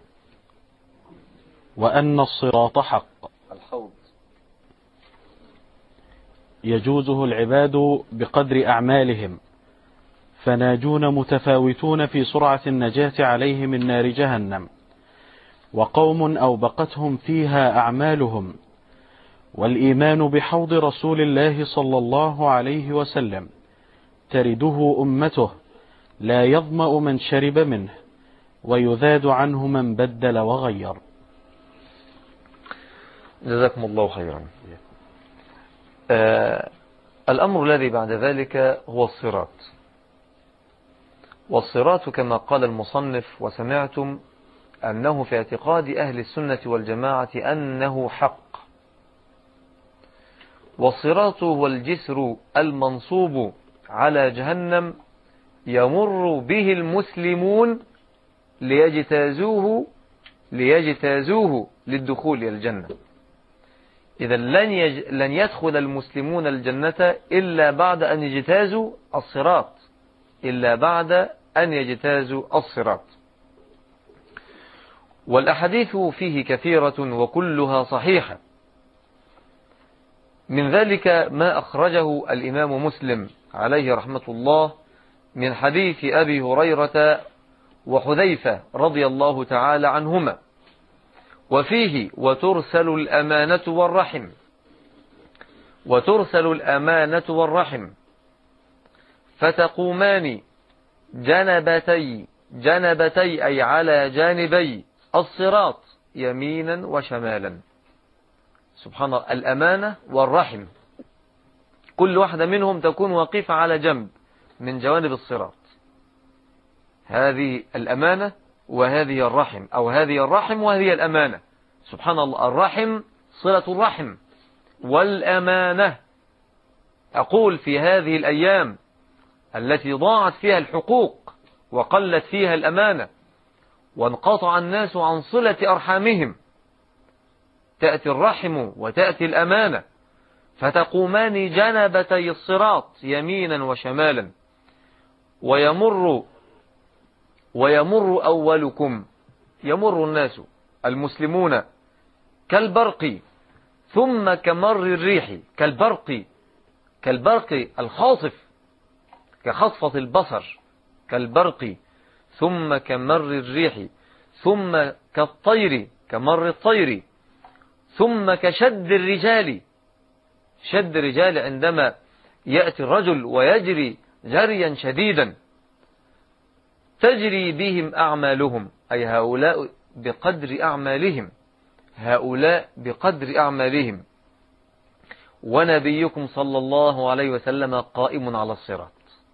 وأن الصراط حق. الحوض يجوزه العباد بقدر أعمالهم، فناجون متفاوتون في سرعة النجاة عليه من نار جهنم، وقوم أوبقتهم فيها أعمالهم، والإيمان بحوض رسول الله صلى الله عليه وسلم ترده أمته، لا يظمأ من شرب منه، ويذاد عنه من بدل وغير. جزاكم الله خيرا. آه الأمر الذي بعد ذلك هو الصراط. والصراط كما قال المصنف وسمعتم أنه في اعتقاد أهل السنة والجماعة أنه حق. والصراط هو الجسر المنصوب على جهنم يمر به المسلمون ليجتازوه ليجتازوه للدخول إلى الجنة. إذا لن, يج... لن يدخل المسلمون الجنة إلا بعد أن يجتازوا الصراط إلا بعد أن يجتازوا الصراط. والأحاديث فيه كثيرة وكلها صحيحة. من ذلك ما أخرجه الإمام مسلم عليه رحمة الله من حديث أبي هريرة وحذيفة رضي الله تعالى عنهما، وفيه: وترسل الأمانة والرحم وترسل الأمانة والرحم فتقومان جنبتي جنبتي أي على جانبي الصراط يمينا وشمالا. سبحان الله. الأمانة والرحم كل واحدة منهم تكون واقفة على جنب من جوانب الصراط. هذه الأمانة وهذه الرحم، أو هذه الرحم وهذه الأمانة. سبحان الله. الرحم صلة الرحم، والأمانة أقول في هذه الأيام التي ضاعت فيها الحقوق وقلت فيها الأمانة وانقطع الناس عن صلة أرحامهم، تأتي الرحم وتأتي الأمانة فتقومان جنبتي الصراط يمينا وشمالا، ويمر ويمر أولكم، يمر الناس المسلمون كالبرق ثم كمر الريح. كالبرق كالبرق الخاطف كخطفة البصر، كالبرق ثم كمر الريح، ثم كالطير كمر الطير، ثم كشد الرجال، شد الرجال عندما يأتي الرجل ويجري جريا شديدا تجري بهم أعمالهم، أي هؤلاء بقدر أعمالهم، هؤلاء بقدر أعمالهم. ونبيكم صلى الله عليه وسلم قائم على الصراط،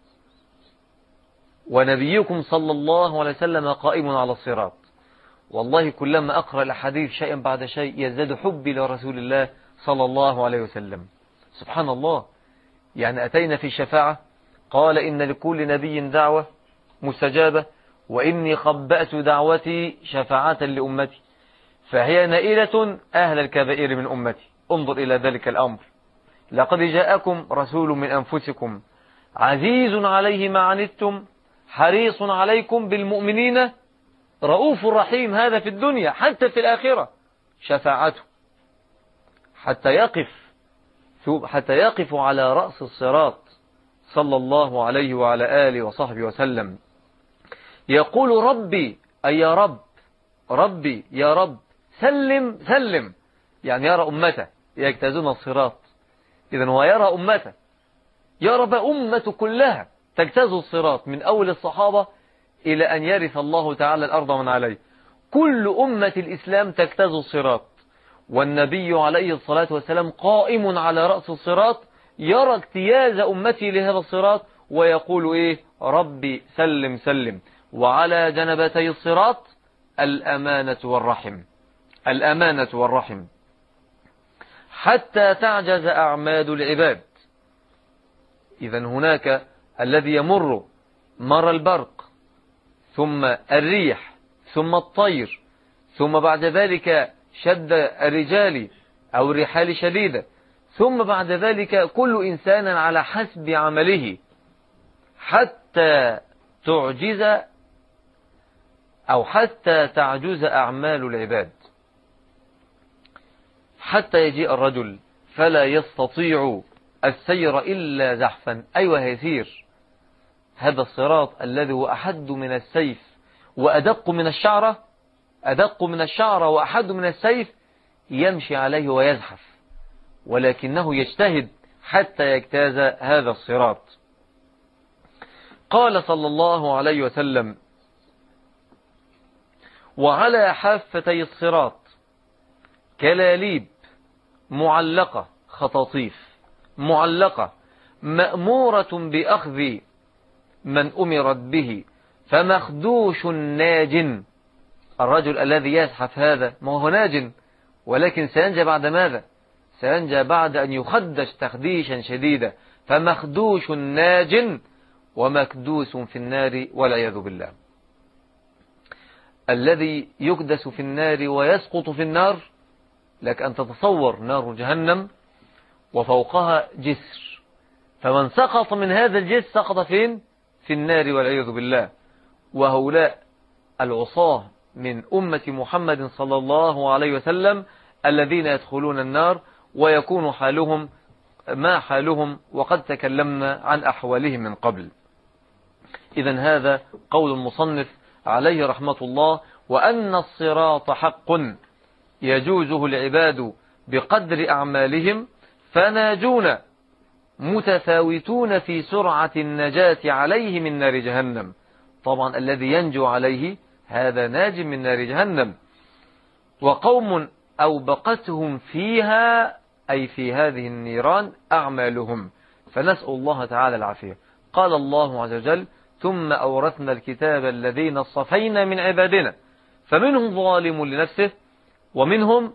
ونبيكم صلى الله عليه وسلم قائم على الصراط. والله كلما أقرأ الحديث شيئا بعد شيء يزداد حبي لرسول الله صلى الله عليه وسلم. سبحان الله، يعني أتينا في الشفاعة، قال إن لكل نبي دعوة مستجابة وإني خبأت دعوتي شفاعة لأمتي، فهي نائلة أهل الكبائر من أمتي. انظر إلى ذلك الأمر، لقد جاءكم رسول من أنفسكم عزيز عليه ما عنتم حريص عليكم بالمؤمنين رؤوف رحيم. هذا في الدنيا، حتى في الآخرة شفاعته حتى يقف حتى يقف على رأس الصراط صلى الله عليه وعلى آله وصحبه وسلم، يقول ربي، أي يا رب، ربي يا رب سلم سلم، يعني يرى أمته يجتازون الصراط. إذن هو يرى أمته، يرى بقى أمته كلها تجتاز الصراط من أول الصحابة إلى أن يرث الله تعالى الأرض من عليه. كل أمة الإسلام تجتاز الصراط، والنبي عليه الصلاة والسلام قائم على رأس الصراط يرى اجتياز أمتي لهذا الصراط ويقول إيه؟ ربي سلم سلم. وعلى جنبتي الصراط الأمانة والرحم، الأمانة والرحم، حتى تعجز أعماد العباد. إذن هناك الذي يمر مر البرق، ثم الريح، ثم الطير، ثم بعد ذلك شد الرجال أو الرحال شديدة، ثم بعد ذلك كل إنسان على حسب عمله، حتى تعجز أو حتى تعجز أعمال العباد، حتى يجيء الرجل فلا يستطيع السير إلا زحفا. أيوة يسير هذا الصراط الذي هو أحد من السيف وأدق من الشعرة، أدق من الشعرة وأحد من السيف، يمشي عليه ويزحف، ولكنه يجتهد حتى يجتاز هذا الصراط. قال صلى الله عليه وسلم: وعلى حافتي الصراط كلاليب معلقة، خطاطيف معلقة مأمورة بأخذ من أمرت به، فمخدوش ناج. الرجل الذي يزحف هذا ما هو ناج، ولكن سينجى بعد ماذا؟ سينجى بعد أن يخدش تخديشا شديدا. فمخدوش ناج ومكدوس في النار والعياذ بالله. الذي يكدس في النار ويسقط في النار، لك أن تتصور نار جهنم وفوقها جسر، فمن سقط من هذا الجسر سقط فين؟ في النار والعياذ بالله. وهؤلاء العصاة من أمة محمد صلى الله عليه وسلم الذين يدخلون النار ويكون حالهم ما حالهم، وقد تكلمنا عن أحوالهم من قبل. إذن هذا قول المصنف عليه رحمة الله: وأن الصراط حق يجوزه العباد بقدر أعمالهم، فناجون متفاوتون في سرعة النجاة عليه من نار جهنم. طبعا الذي ينجو عليه هذا ناج من نار جهنم. وقوم أوبقتهم فيها، أي في هذه النيران، أعمالهم، فنسأل الله تعالى العافية. قال الله عز وجل: ثم أورثنا الكتاب الذين اصطفينا من عبادنا فمنهم ظالم لنفسه ومنهم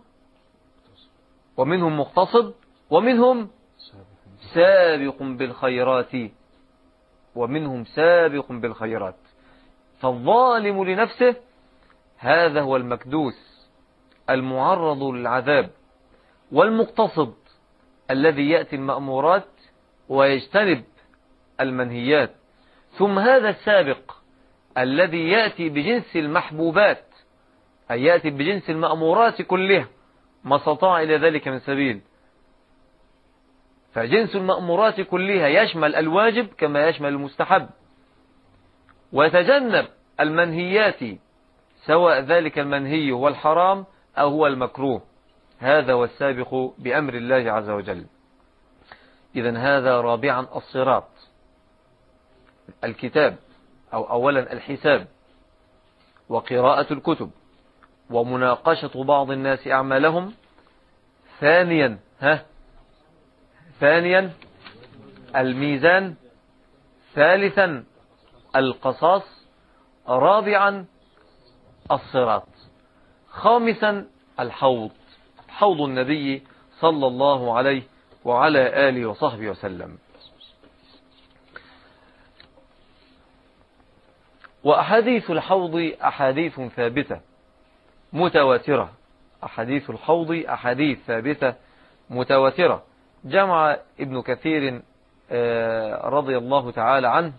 ومنهم مقتصد ومنهم سابق بالخيرات ومنهم سابق بالخيرات. فالظالم لنفسه هذا هو المكدوس المعرض للعذاب، والمقتصد الذي يأتي المأمورات ويجتنب المنهيات، ثم هذا السابق الذي يأتي بجنس المحبوبات، أي يأتي بجنس المأمورات كلها ما استطاع إلى ذلك من سبيل. فجنس المأمورات كلها يشمل الواجب كما يشمل المستحب، ويتجنب المنهيات، سواء ذلك المنهي هو الحرام أو هو المكروه. هذا والسابق بأمر الله عز وجل. إذن هذا رابعا الصراط، الكتاب أو أولا الحساب وقراءة الكتب ومناقشة بعض الناس أعمالهم. ثانيا ها ثانيا الميزان. ثالثا القصاص. رابعا الصراط. خامسا الحوض، حوض النبي صلى الله عليه وعلى آله وصحبه وسلم. وأحاديث الحوض أحاديث ثابتة متواترة. أحاديث الحوض أحاديث ثابتة متواترة. جمع ابن كثير رضي الله تعالى عنه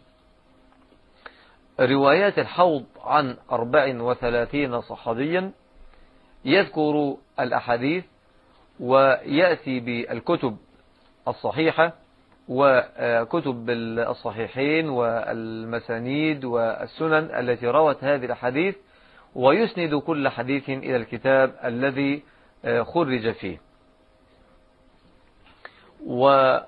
روايات الحوض عن أربع وثلاثين صحابيا، يذكر الأحاديث ويأتي بالكتب الصحيحة وكتب الصحيحين والمسانيد والسنن التي روت هذه الأحاديث، ويسند كل حديث إلى الكتاب الذي خرج فيه. وحوض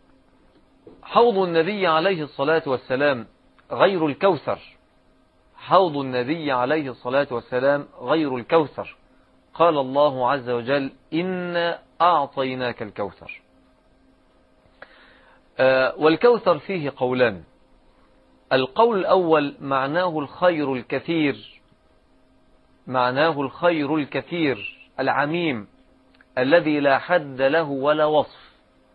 النبي عليه الصلاة والسلام غير الكوثر. حوض النبي عليه الصلاة والسلام غير الكوثر. قال الله عز وجل: إنا أعطيناك الكوثر. والكوثر فيه قولان. القول الأول معناه الخير الكثير، معناه الخير الكثير العميم الذي لا حد له ولا وصف.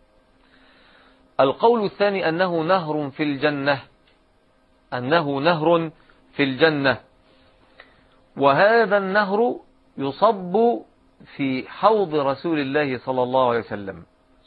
القول الثاني أنه نهر في الجنة، أنه نهر في الجنة، وهذا النهر يصب في حوض رسول الله صلى الله عليه وسلم.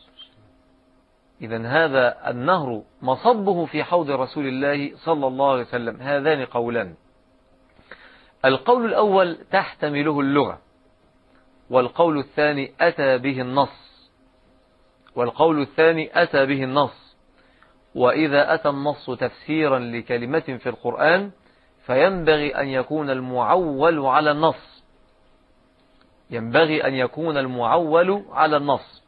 إذن هذا النهر مصبه في حوض رسول الله صلى الله عليه وسلم. هذان قولان. القول الأول تحتمله اللغة، والقول الثاني أتى به النص والقول الثاني أتى به النص. وإذا أتى النص تفسيرا لكلمة في القرآن فينبغي أن يكون المعول على النص، ينبغي أن يكون المعول على النص.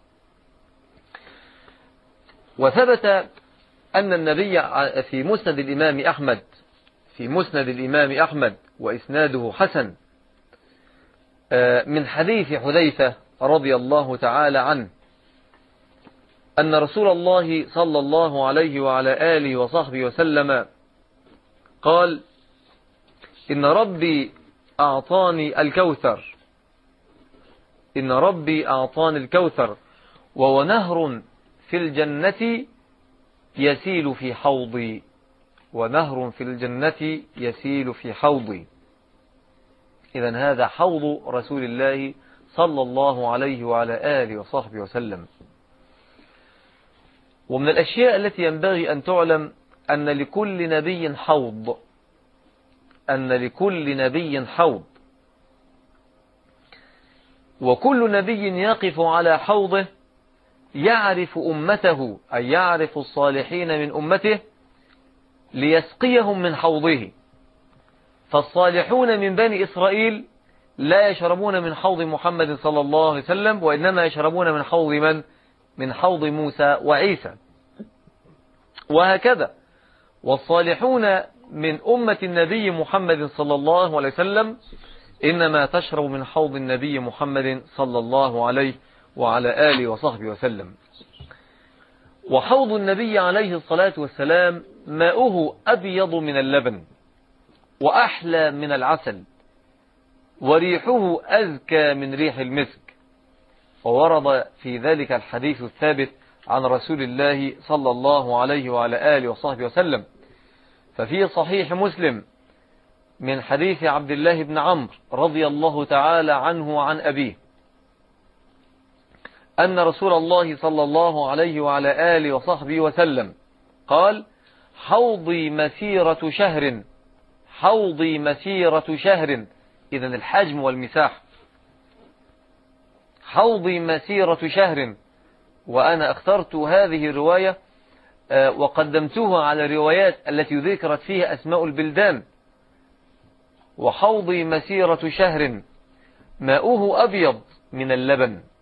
وثبت أن النبي في مسند الإمام أحمد في مسند الإمام أحمد وإسناده حسن من حديث حذيفة رضي الله تعالى عنه أن رسول الله صلى الله عليه وعلى آله وصحبه وسلم قال: إن ربي أعطاني الكوثر إن ربي أعطاني الكوثر وهو نهر في الجنة يسيل في حوضي ونهر في الجنة يسيل في حوضي. إذن هذا حوض رسول الله صلى الله عليه وعلى آله وصحبه وسلم. ومن الأشياء التي ينبغي أن تعلم أن لكل نبي حوض أن لكل نبي حوض وكل نبي يقف على حوضه يعرف أمته، أي يعرف الصالحين من أمته ليسقيهم من حوضه. فالصالحون من بني إسرائيل لا يشربون من حوض محمد صلى الله عليه وسلم، وإنما يشربون من حوض من؟ من حوض موسى وعيسى، وهكذا. والصالحون من أمة النبي محمد صلى الله عليه وسلم إنما تشرب من حوض النبي محمد صلى الله عليه وعلى آله وصحبه وسلم. وحوض النبي عليه الصلاة والسلام ماؤه أبيض من اللبن وأحلى من العسل وريحه أزكى من ريح المسك. وورد في ذلك الحديث الثابت عن رسول الله صلى الله عليه وعلى آله وصحبه وسلم. ففي صحيح مسلم من حديث عبد الله بن عمرو رضي الله تعالى عنه وعن أبيه أن رسول الله صلى الله عليه وعلى آله وصحبه وسلم قال: حوضي مسيرة شهر حوضي مسيرة شهر. إذن الحجم والمساحة. حوضي مسيرة شهر. وأنا اخترت هذه الرواية وقدمتها على الروايات التي ذكرت فيها أسماء البلدان. وحوضي مسيرة شهر ماؤه أبيض من اللبن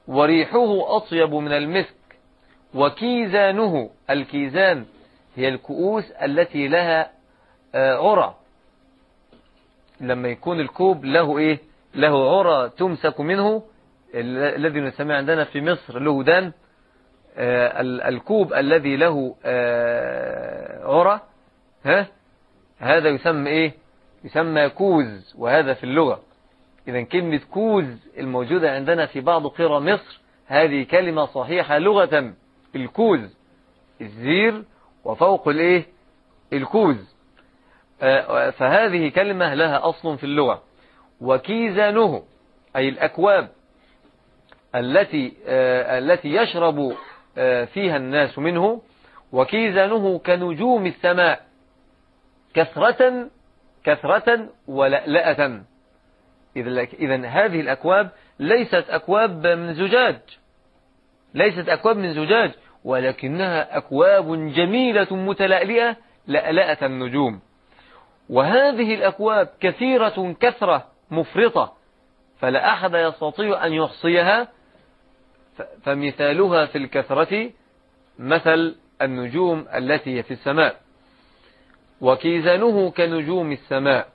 وريحه أطيب من المسك، وكيزانه، الكيزان هي الكؤوس التي لها عرى، لما يكون الكوب له إيه؟ له عرى تمسك منه، الذي نسميه عندنا في مصر له ودان. الكوب الذي له عرى ها هذا يسمى إيه؟ يسمى كوز، وهذا في اللغة. إذا كلمة كوز الموجودة عندنا في بعض قرى مصر هذه كلمة صحيحة لغة، الكوز الزير وفوق الإيه؟ الكوز. فهذه كلمة لها أصل في اللغة. وكيزانه أي الأكواب التي التي يشرب فيها الناس منه. وكيزانه كنجوم السماء كثرة كثرة ولألأة. إذن هذه الأكواب ليست أكواب من زجاج، ليست أكواب من زجاج، ولكنها أكواب جميلة متلألئة لألأة النجوم. وهذه الأكواب كثيرة كثرة مفرطة، فلا أحد يستطيع أن يحصيها. فمثالها في الكثرة مثل النجوم التي هي في السماء. وكيزانه كنجوم السماء،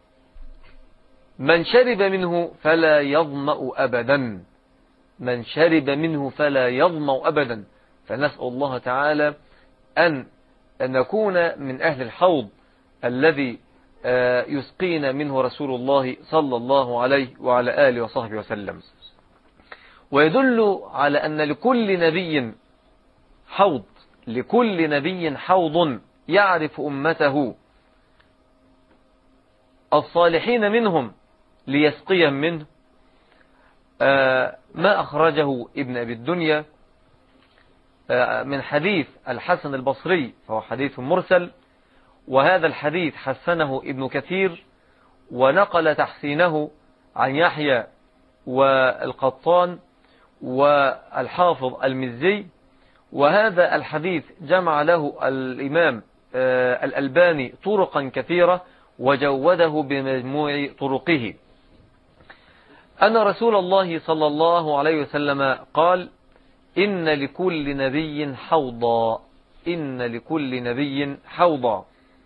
من شرب منه فلا يظمأ أبدا، من شرب منه فلا يظمأ أبدا. فنسأل الله تعالى أن نكون من أهل الحوض الذي يسقينا منه رسول الله صلى الله عليه وعلى آله وصحبه وسلم. ويدل على أن لكل نبي حوض، لكل نبي حوض يعرف أمته الصالحين منهم ليسقيهم منه. ما أخرجه ابن أبي الدنيا من حديث الحسن البصري، فهو حديث مرسل، وهذا الحديث حسنه ابن كثير ونقل تحسينه عن يحيى والقطان والحافظ المزي. وهذا الحديث جمع له الإمام الألباني طرقا كثيرة وجوده بمجموع طرقه. أن رسول الله صلى الله عليه وسلم قال: إن لكل نبي حوضا، إن لكل نبي حوضا،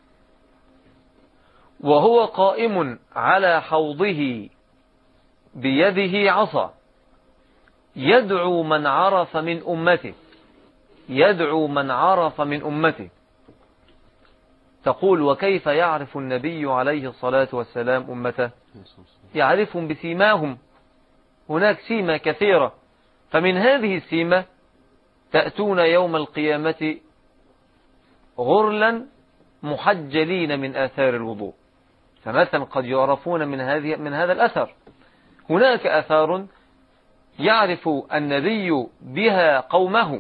وهو قائم على حوضه بيده عصا يدعو من عرف من أمته، يدعو من عرف من أمته. تقول: وكيف يعرف النبي عليه الصلاة والسلام أمته؟ يعرفهم بسيماهم، هناك سيمة كثيرة، فمن هذه السيمة تأتون يوم القيامة غرلا محجلين من آثار الوضوء. فمثلا قد يعرفون من هذه من هذا الأثر. هناك آثار يعرف النبي بها قومه.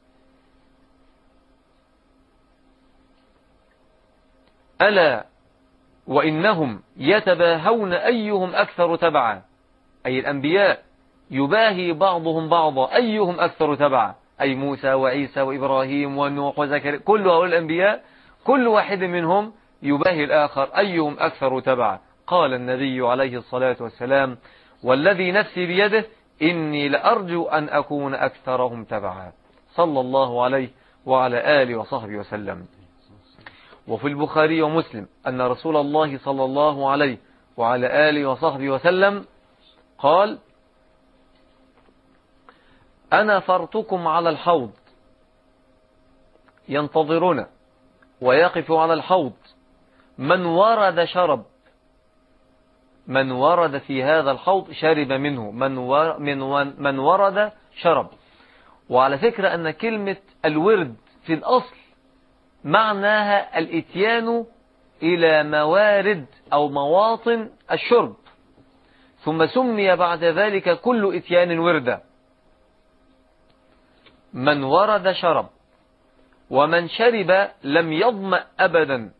ألا وإنهم يتباهون أيهم أكثر تبعا، أي الأنبياء يباهي بعضهم بعضا أيهم أكثر تبعا، أي موسى وعيسى وإبراهيم ونوح وزكريا، كل هؤلاء الأنبياء كل واحد منهم يباهي الآخر أيهم أكثر تبعا. قال النبي عليه الصلاة والسلام: والذي نفسي بيده إني لأرجو أن أكون أكثرهم تبعا، صلى الله عليه وعلى آله وصحبه وسلم. وفي البخاري ومسلم أن رسول الله صلى الله عليه وعلى آله وصحبه وسلم قال: أنا فرتكم على الحوض، ينتظرون ويقف على الحوض، من ورد شرب، من ورد في هذا الحوض شرب منه، من, ور من, من ورد شرب. وعلى فكرة أن كلمة الورد في الأصل معناها الاتيان إلى موارد أو مواطن الشرب، ثم سمي بعد ذلك كل اتيان وردة. من ورد شرب، ومن شرب لم يظمأ أبدا،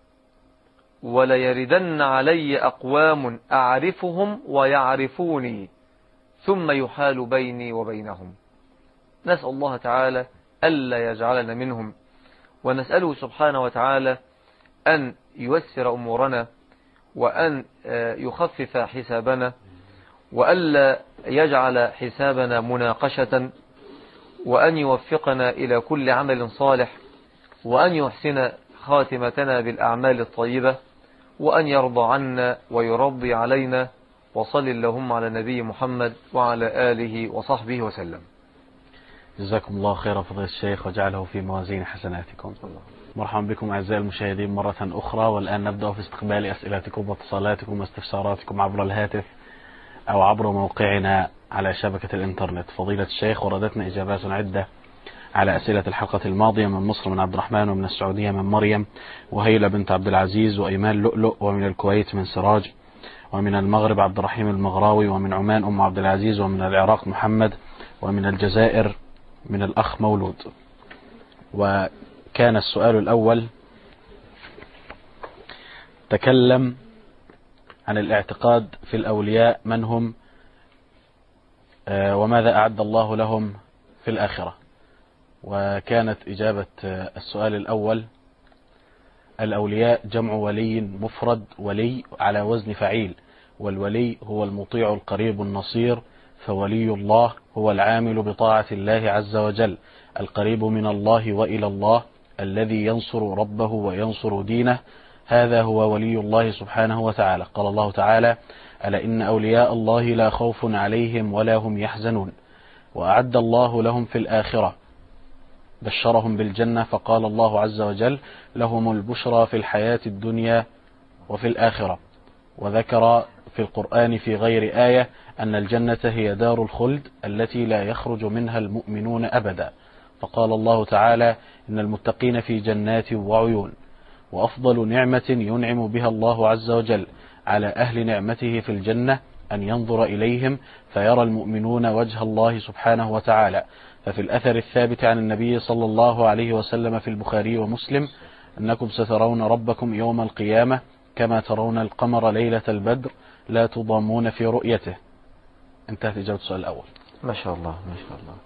وليردن علي أقوام أعرفهم ويعرفوني ثم يحال بيني وبينهم. نسأل الله تعالى ألا يجعلنا منهم، ونسأله سبحانه وتعالى أن ييسر أمورنا وأن يخفف حسابنا وألا يجعل حسابنا مناقشة، وأن يوفقنا إلى كل عمل صالح، وأن يحسن خاتمتنا بالأعمال الطيبة، وأن يرضى عنا ويرضي علينا. وصل اللهم على نبي محمد وعلى آله وصحبه وسلم. جزاكم الله خيرا فضيلة الشيخ وجعله في موازين حسناتكم. مرحبا بكم أعزائي المشاهدين مرة أخرى، والآن نبدأ في استقبال أسئلتكم واتصالاتكم واستفساراتكم عبر الهاتف أو عبر موقعنا على شبكة الإنترنت. فضيلة الشيخ، وردتنا إجابات عدة على أسئلة الحلقة الماضية من مصر من عبد الرحمن، ومن السعودية من مريم وهيلة بنت عبد العزيز وإيمان لؤلؤ، ومن الكويت من سراج، ومن المغرب عبد الرحيم المغراوي، ومن عمان أم عبد العزيز، ومن العراق محمد، ومن الجزائر من الأخ مولود. وكان السؤال الأول تكلم عن الاعتقاد في الأولياء من هم وماذا أعد الله لهم في الآخرة. وكانت إجابة السؤال الأول: الأولياء جمع ولي مفرد، ولي على وزن فعيل، والولي هو المطيع القريب النصير، فولي الله هو العامل بطاعة الله عز وجل، القريب من الله وإلى الله، الذي ينصر ربه وينصر دينه، هذا هو ولي الله سبحانه وتعالى. قال الله تعالى: ألا إن أولياء الله لا خوف عليهم ولا هم يحزنون. وأعد الله لهم في الآخرة، بشرهم بالجنة، فقال الله عز وجل: لهم البشرى في الحياة الدنيا وفي الآخرة. وذكر في القرآن في غير آية أن الجنة هي دار الخلد التي لا يخرج منها المؤمنون أبدا، فقال الله تعالى: إن المتقين في جنات وعيون. وأفضل نعمة ينعم بها الله عز وجل على أهل نعمته في الجنة أن ينظر إليهم فيرى المؤمنون وجه الله سبحانه وتعالى. ففي الأثر الثابت عن النبي صلى الله عليه وسلم في البخاري ومسلم: أنكم سترون ربكم يوم القيامة كما ترون القمر ليلة البدر لا تضامون في رؤيته. انتهت إجابة السؤال الأول. ما شاء الله ما شاء الله.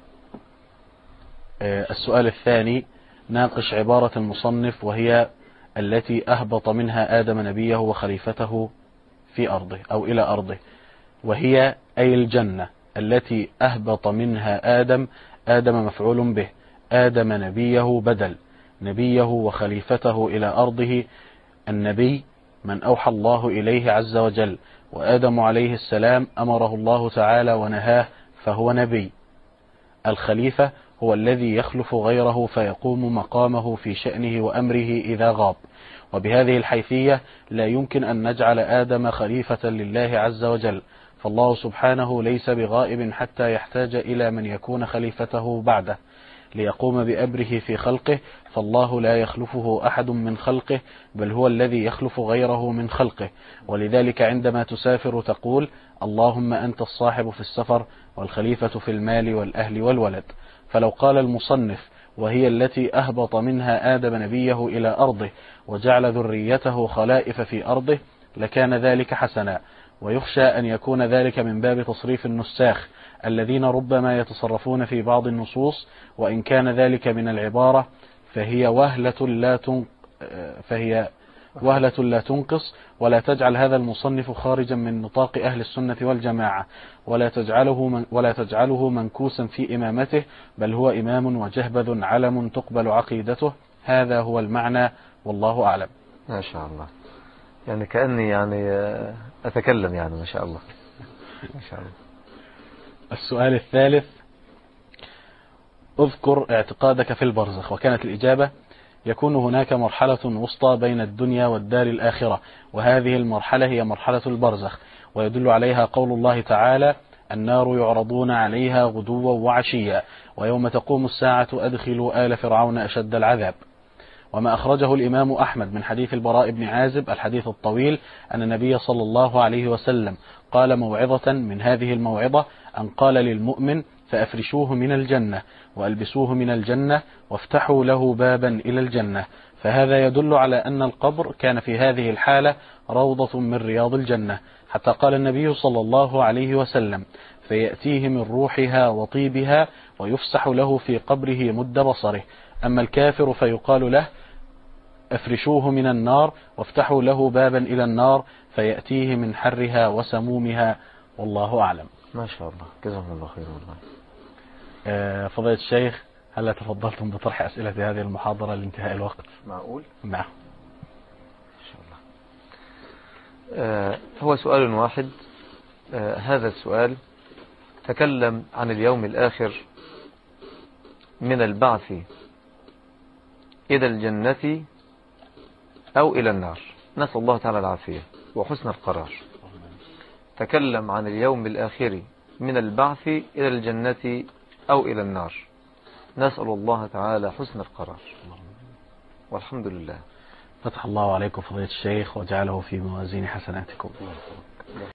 السؤال الثاني ناقش عبارة المصنف، وهي التي أهبط منها آدم نبيه وخليفته في أرضه أو إلى أرضه، وهي أي الجنة التي أهبط منها آدم. آدم مفعول به، آدم نبيه بدل، نبيه وخليفته إلى أرضه. النبي من أوحى الله إليه عز وجل، وآدم عليه السلام أمره الله تعالى ونهاه فهو نبي. الخليفة هو الذي يخلف غيره فيقوم مقامه في شأنه وأمره إذا غاب. وبهذه الحيثية لا يمكن أن نجعل آدم خليفة لله عز وجل، فالله سبحانه ليس بغائب حتى يحتاج إلى من يكون خليفته بعده ليقوم بأمره في خلقه، فالله لا يخلفه أحد من خلقه، بل هو الذي يخلف غيره من خلقه. ولذلك عندما تسافر تقول: اللهم أنت الصاحب في السفر والخليفة في المال والأهل والولد. فلو قال المصنف: وهي التي أهبط منها آدم نبيه إلى أرضه وجعل ذريته خلائف في أرضه، لكان ذلك حسنا. ويخشى أن يكون ذلك من باب تصريف النساخ الذين ربما يتصرفون في بعض النصوص، وإن كان ذلك من العبارة فهي وهلة لا تنق... فهي وهلة لا تنقص، ولا تجعل هذا المصنف خارجا من نطاق أهل السنة والجماعة، ولا تجعله من ولا تجعله منكوسا في إمامته، بل هو إمام وجهبذ علم تقبل عقيدته. هذا هو المعنى، والله أعلم. ما شاء الله. يعني كأني يعني أتكلم يعني ما شاء الله ما شاء الله. السؤال الثالث: اذكر اعتقادك في البرزخ. وكانت الإجابة: يكون هناك مرحلة وسطى بين الدنيا والدار الآخرة، وهذه المرحلة هي مرحلة البرزخ، ويدل عليها قول الله تعالى: النار يعرضون عليها غدوا وعشيا ويوم تقوم الساعة أدخلوا آل فرعون أشد العذاب. وما أخرجه الإمام أحمد من حديث البراء بن عازب الحديث الطويل أن النبي صلى الله عليه وسلم قال موعظة من هذه الموعظة أن قال للمؤمن: فأفرشوه من الجنة وألبسوه من الجنة وافتحوا له بابا إلى الجنة. فهذا يدل على أن القبر كان في هذه الحالة روضة من رياض الجنة، حتى قال النبي صلى الله عليه وسلم: فيأتيه من روحها وطيبها ويفسح له في قبره مد بصره. أما الكافر فيقال له: أفرشوه من النار وافتحوا له بابا إلى النار فيأتيه من حرها وسمومها والله أعلم. ما شاء الله، جزاهم الله خير والله. آه، فضيلة الشيخ، هل تفضلتم بطرح أسئلة هذه المحاضرة لانتهاء الوقت؟ معقول؟ نعم. إن شاء الله. آه هو سؤال واحد. آه هذا السؤال تكلم عن اليوم الآخر من البعث إلى الجنة أو إلى النار، نسأل الله تعالى العافية وحسن القرار. تكلم عن اليوم الآخر من البعث إلى الجنة أو إلى النار، نسأل الله تعالى حسن القرار، والحمد لله. فتح الله عليكم فضيلة الشيخ وجعله في موازين حسناتكم.